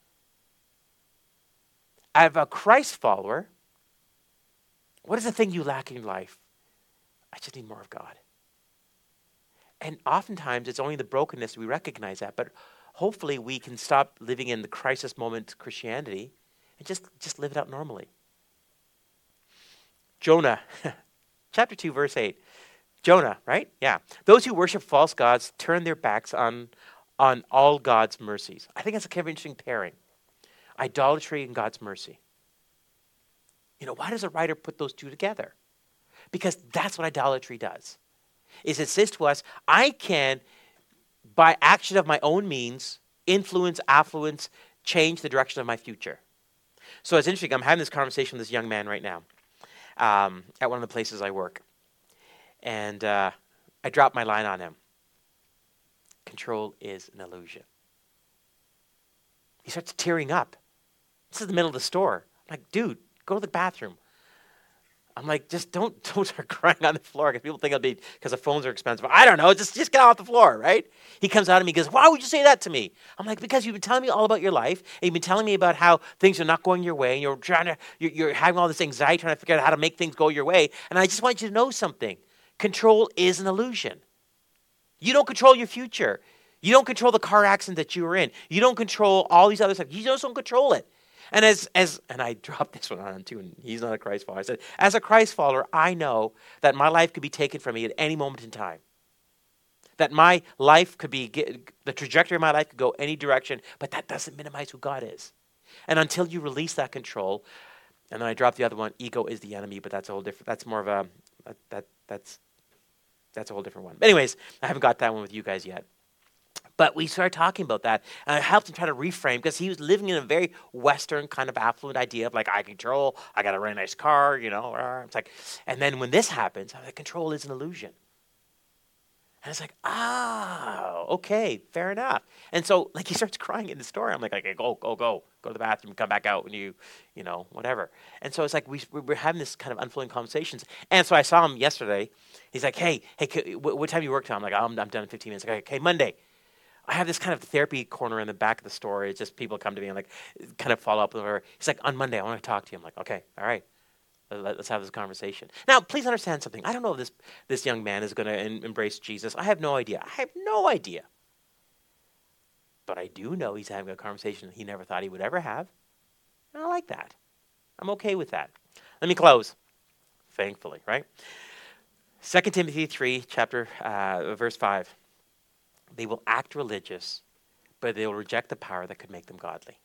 As a Christ follower, what is the thing you lack in your life? I just need more of God. And oftentimes, it's only the brokenness we recognize that, but hopefully we can stop living in the crisis moment Christianity and just live it out normally. Jonah, chapter 2, verse 8. Jonah, right? Yeah. Those who worship false gods turn their backs on all God's mercies. I think that's a kind of interesting pairing. Idolatry and God's mercy. Why does a writer put those two together? Because that's what idolatry does. Is it says to us, I can, by action of my own means, influence, affluence, change the direction of my future. So it's interesting. I'm having this conversation with this young man right now at one of the places I work. And I dropped my line on him. Control is an illusion. He starts tearing up. This is the middle of the store. I'm like, dude, go to the bathroom. I'm like, just don't start crying on the floor because people think it'll be because the phones are expensive. I don't know. Just get off the floor, right? He comes out of me and goes, why would you say that to me? I'm like, because you've been telling me all about your life. And you've been telling me about how things are not going your way. And you're having all this anxiety trying to figure out how to make things go your way. And I just want you to know something. Control is an illusion. You don't control your future. You don't control the car accident that you were in. You don't control all these other stuff. You just don't control it. And and I dropped this one on him too, and he's not a Christ follower. I said, as a Christ follower, I know that my life could be taken from me at any moment in time. That my life could be, the trajectory of my life could go any direction, but that doesn't minimize who God is. And until you release that control, and then I dropped the other one, ego is the enemy, but that's a whole different, that's more of a, that's a whole different one. But anyways, I haven't got that one with you guys yet. But we started talking about that, and I helped him try to reframe because he was living in a very Western kind of affluent idea of like, I control, I got a really nice car, It's like, and then when this happens, I'm like, control is an illusion. And it's like, okay, fair enough. And so, like, he starts crying in the store. I'm like, okay, go to the bathroom, come back out when you whatever. And so it's like we're having this kind of unflowing conversations. And so I saw him yesterday. He's like, hey, what time you work till? I'm like, I'm done in 15 minutes. Like, okay, Monday. I have this kind of therapy corner in the back of the store. It's just people come to me and like kind of follow up with whatever. He's like, on Monday, I want to talk to you. I'm like, okay, all right. Let's have this conversation. Now, please understand something. I don't know if this young man is going to embrace Jesus. I have no idea. But I do know he's having a conversation he never thought he would ever have. And I like that. I'm okay with that. Let me close. Thankfully, right? 2 Timothy 3, verse 5. They will act religious, but they will reject the power that could make them godly.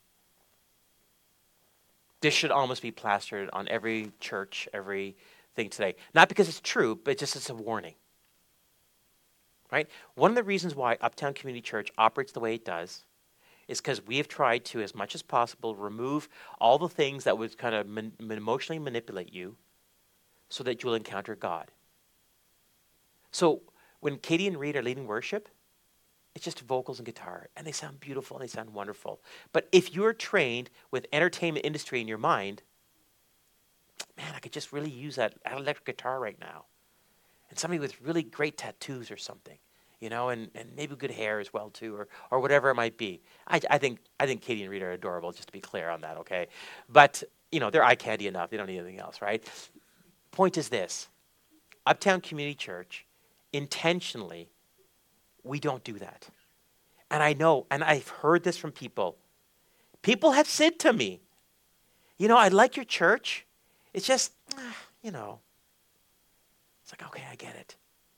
This should almost be plastered on every church, everything today. Not because it's true, but just as a warning. Right? One of the reasons why Uptown Community Church operates the way it does is because we have tried to, as much as possible, remove all the things that would kind of emotionally manipulate you so that you'll encounter God. So when Katie and Reed are leading worship, it's just vocals and guitar, and they sound beautiful and they sound wonderful. But if you're trained with entertainment industry in your mind, man, I could just really use that electric guitar right now. And somebody with really great tattoos or something, you know, and maybe good hair as well too, or whatever it might be. I think Katie and Reed are adorable, just to be clear on that, okay? But, you know, they're eye candy enough. They don't need anything else, right? Point is this. Uptown Community Church, intentionally, we don't do that. And I know, and I've heard this from people. People have said to me, you know, I like your church. It's just, you know. It's like, okay, I get it.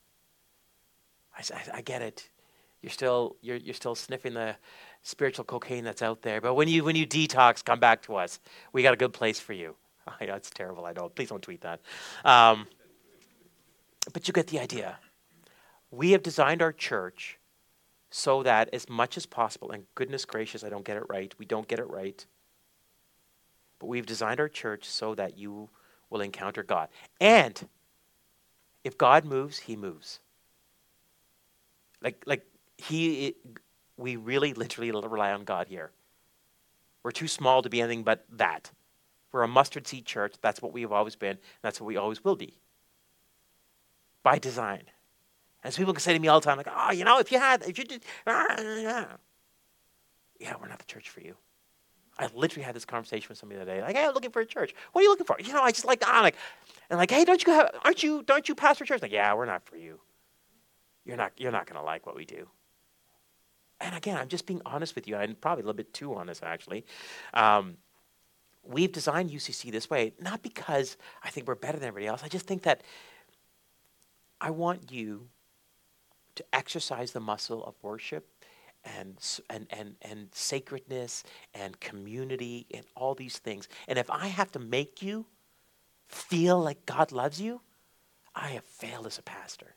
I get it. You're still sniffing the spiritual cocaine that's out there. But when you detox, come back to us. We got a good place for you. I know it's terrible. I know. Please don't tweet that. But you get the idea. We have designed our church so that as much as possible, and goodness gracious, I don't get it right. We don't get it right. But we've designed our church so that you will encounter God. And if God moves, he moves. We really literally rely on God here. We're too small to be anything but that. We're a mustard seed church. That's what we have always been. That's what we always will be. By design. And so people can say to me all the time, like, oh, you know, if you did, yeah, we're not the church for you. I literally had this conversation with somebody the other day, like, hey, I'm looking for a church. What are you looking for? You know, I just like, hey, aren't you pastor church? Like, yeah, we're not for you. You're not going to like what we do. And again, I'm just being honest with you. I'm probably a little bit too honest, actually. We've designed UCC this way, not because I think we're better than everybody else. I just think that I want you to exercise the muscle of worship and sacredness and community and all these things. And if I have to make you feel like God loves you, I have failed as a pastor.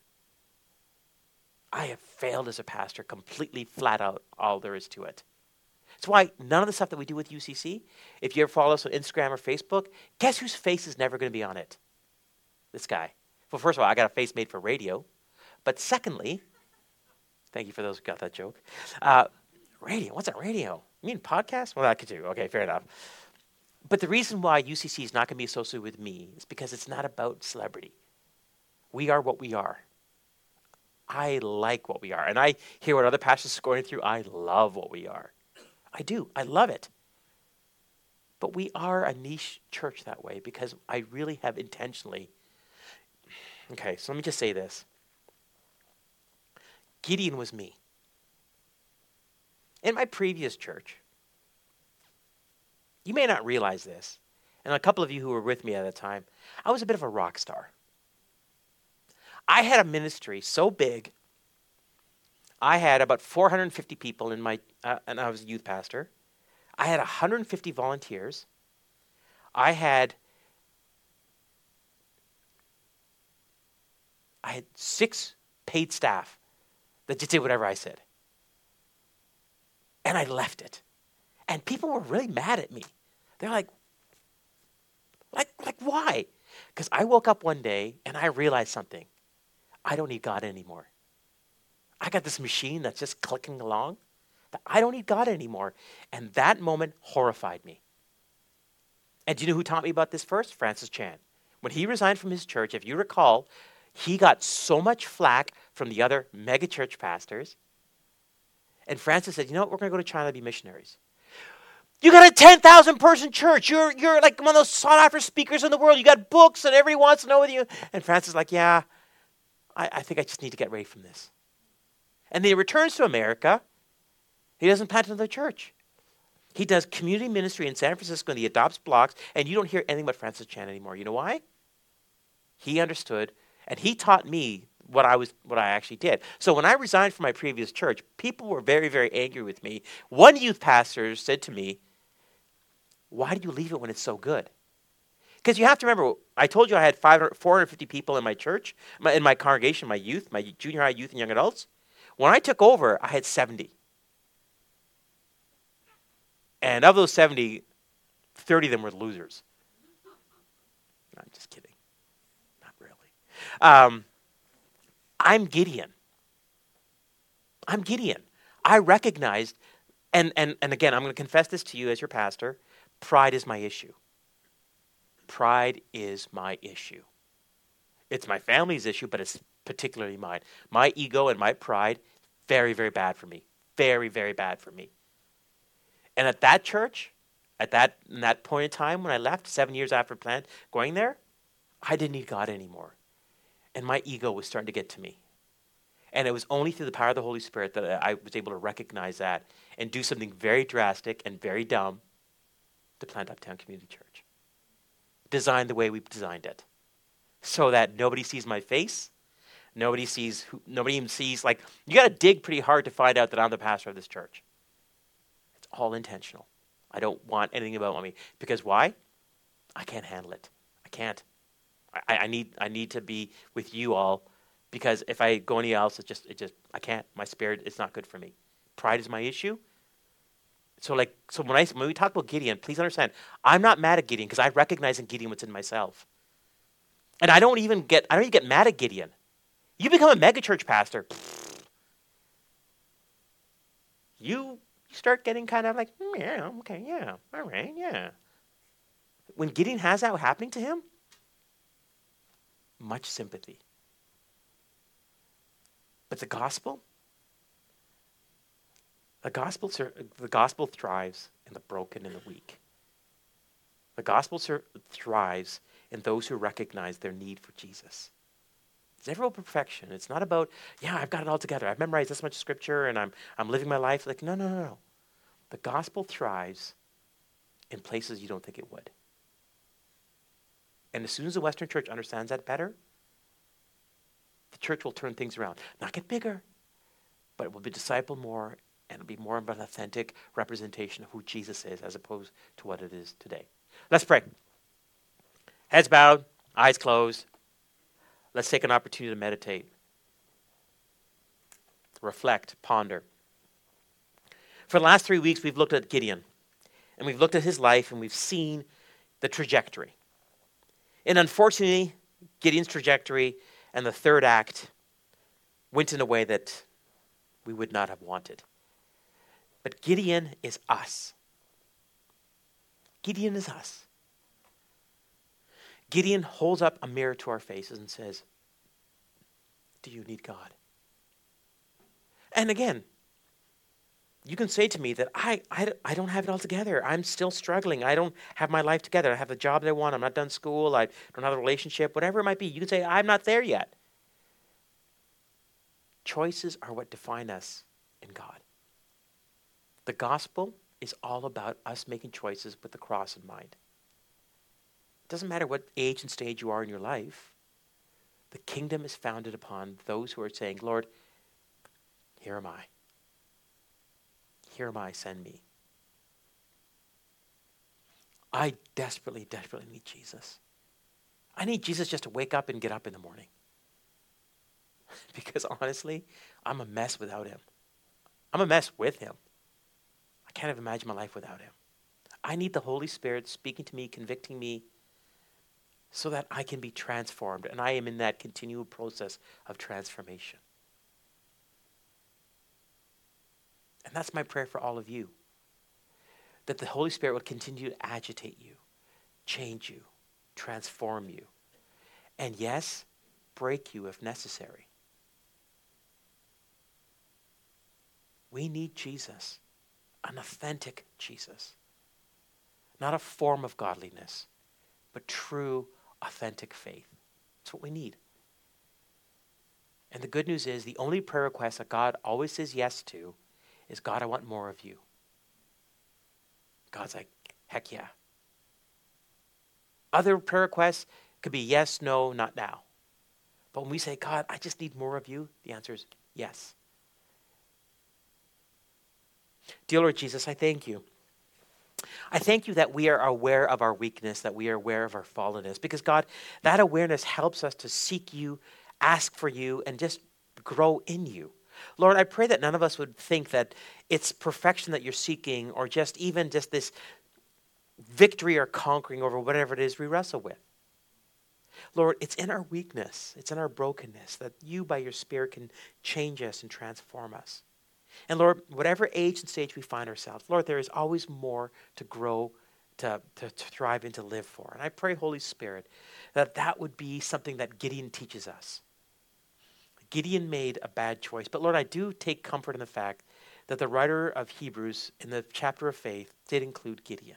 I have failed as a pastor completely, flat out, all there is to it. That's why none of the stuff that we do with UCC, if you ever follow us on Instagram or Facebook, guess whose face is never going to be on it? This guy. Well, first of all, I got a face made for radio. But secondly, thank you for those who got that joke. Radio, what's that radio? You mean podcast? Well, that could do. Okay, fair enough. But the reason why UCC is not going to be associated with me is because it's not about celebrity. We are what we are. I like what we are. And I hear what other pastors are going through. I love what we are. I do. I love it. But we are a niche church that way because I really have intentionally. Okay, so let me just say this. Gideon was me. In my previous church, you may not realize this, and a couple of you who were with me at the time, I was a bit of a rock star. I had a ministry so big, I had about 450 people in my, and I was a youth pastor. I had 150 volunteers. I had 6 paid staff that just did whatever I said. And I left it. And people were really mad at me. They're like why? Because I woke up one day and I realized something. I don't need God anymore. I got this machine that's just clicking along. I don't need God anymore. And that moment horrified me. And do you know who taught me about this first? Francis Chan. When he resigned from his church, if you recall, he got so much flack from the other mega church pastors. And Francis said, you know what, we're going to go to China to be missionaries. You got a 10,000 person church. You're like one of those sought after speakers in the world. You got books and everybody wants to know with you. And Francis is like, yeah, I think I just need to get away from this. And then he returns to America. He doesn't plant another church. He does community ministry in San Francisco and he adopts blocks. And you don't hear anything but Francis Chan anymore. You know why? He understood. And he taught me what I actually did. So when I resigned from my previous church, people were very, very angry with me. One youth pastor said to me, "Why do you leave it when it's so good?" Because you have to remember, I told you I had 450 people in my church, in my congregation, my youth, my junior high youth and young adults. When I took over, I had 70. And of those 70, 30 of them were losers. No, I'm just kidding. Not really. I'm Gideon. I recognized, and again, I'm going to confess this to you as your pastor, pride is my issue. Pride is my issue. It's my family's issue, but it's particularly mine. My ego and my pride, very, very bad for me. Very, very bad for me. And at that church, in that point in time when I left, 7 years after going there, I didn't need God anymore. And my ego was starting to get to me. And it was only through the power of the Holy Spirit that I was able to recognize that and do something very drastic and very dumb to plant Uptown Community Church. Designed the way we designed it. So that nobody sees my face. Nobody even sees, like, you got to dig pretty hard to find out that I'm the pastor of this church. It's all intentional. I don't want anything about me. Because why? I can't handle it. I can't. I need to be with you all, because if I go anywhere else, I can't. My spirit is not good for me. Pride is my issue. So when we talk about Gideon, please understand, I'm not mad at Gideon because I recognize in Gideon what's in myself. And I don't even get mad at Gideon. You become a megachurch pastor, you start getting kind of like, yeah, okay, yeah, all right, yeah. When Gideon has that happening to him, much sympathy. But the gospel thrives in the broken and the weak. The gospel thrives in those who recognize their need for Jesus. It's never about perfection. It's not about, yeah, I've got it all together. I've memorized this much scripture and I'm living my life. Like, no. The gospel thrives in places you don't think it would. And as soon as the Western church understands that better, the church will turn things around. Not get bigger, but it will be discipled more, and it'll be more of an authentic representation of who Jesus is as opposed to what it is today. Let's pray. Heads bowed, eyes closed. Let's take an opportunity to meditate, reflect, ponder. For the last 3 weeks, we've looked at Gideon, and we've looked at his life, and we've seen the trajectory. And unfortunately, Gideon's trajectory and the third act went in a way that we would not have wanted. But Gideon is us. Gideon is us. Gideon holds up a mirror to our faces and says, do you need God? And again, you can say to me that I don't have it all together. I'm still struggling. I don't have my life together. I have the job that I want. I'm not done school. I don't have a relationship. Whatever it might be, you can say, I'm not there yet. Choices are what define us in God. The gospel is all about us making choices with the cross in mind. It doesn't matter what age and stage you are in your life. The kingdom is founded upon those who are saying, Lord, here am I. Here am I, send me. I desperately, desperately need Jesus. I need Jesus just to wake up and get up in the morning. Because honestly, I'm a mess without him. I'm a mess with him. I can't even imagine my life without him. I need the Holy Spirit speaking to me, convicting me, so that I can be transformed. And I am in that continual process of transformation. And that's my prayer for all of you. That the Holy Spirit would continue to agitate you, change you, transform you. And yes, break you if necessary. We need Jesus, an authentic Jesus. Not a form of godliness, but true, authentic faith. That's what we need. And the good news is the only prayer request that God always says yes to is, God, I want more of you. God's like, heck yeah. Other prayer requests could be yes, no, not now. But when we say, God, I just need more of you, the answer is yes. Dear Lord Jesus, I thank you. I thank you that we are aware of our weakness, that we are aware of our fallenness, because God, that awareness helps us to seek you, ask for you, and just grow in you. Lord, I pray that none of us would think that it's perfection that you're seeking, or just even just this victory or conquering over whatever it is we wrestle with. Lord, it's in our weakness, it's in our brokenness that you by your Spirit can change us and transform us. And Lord, whatever age and stage we find ourselves, Lord, there is always more to grow, to thrive, and to live for. And I pray, Holy Spirit, that that would be something that Gideon teaches us. Gideon made a bad choice. But Lord, I do take comfort in the fact that the writer of Hebrews in the chapter of faith did include Gideon.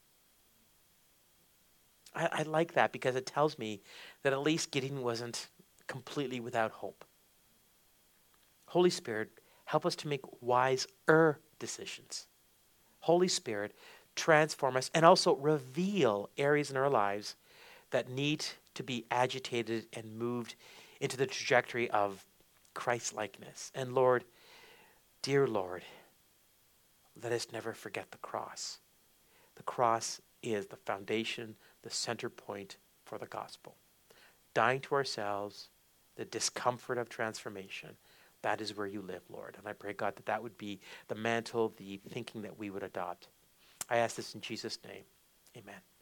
I like that because it tells me that at least Gideon wasn't completely without hope. Holy Spirit, help us to make wiser decisions. Holy Spirit, transform us and also reveal areas in our lives that need to be agitated and moved into the trajectory of Christ-likeness. And Lord, dear Lord, let us never forget the cross. The cross is the foundation, the center point for the gospel. Dying to ourselves, the discomfort of transformation, that is where you live, Lord. And I pray, God, that that would be the mantle, the thinking that we would adopt. I ask this in Jesus' name. Amen.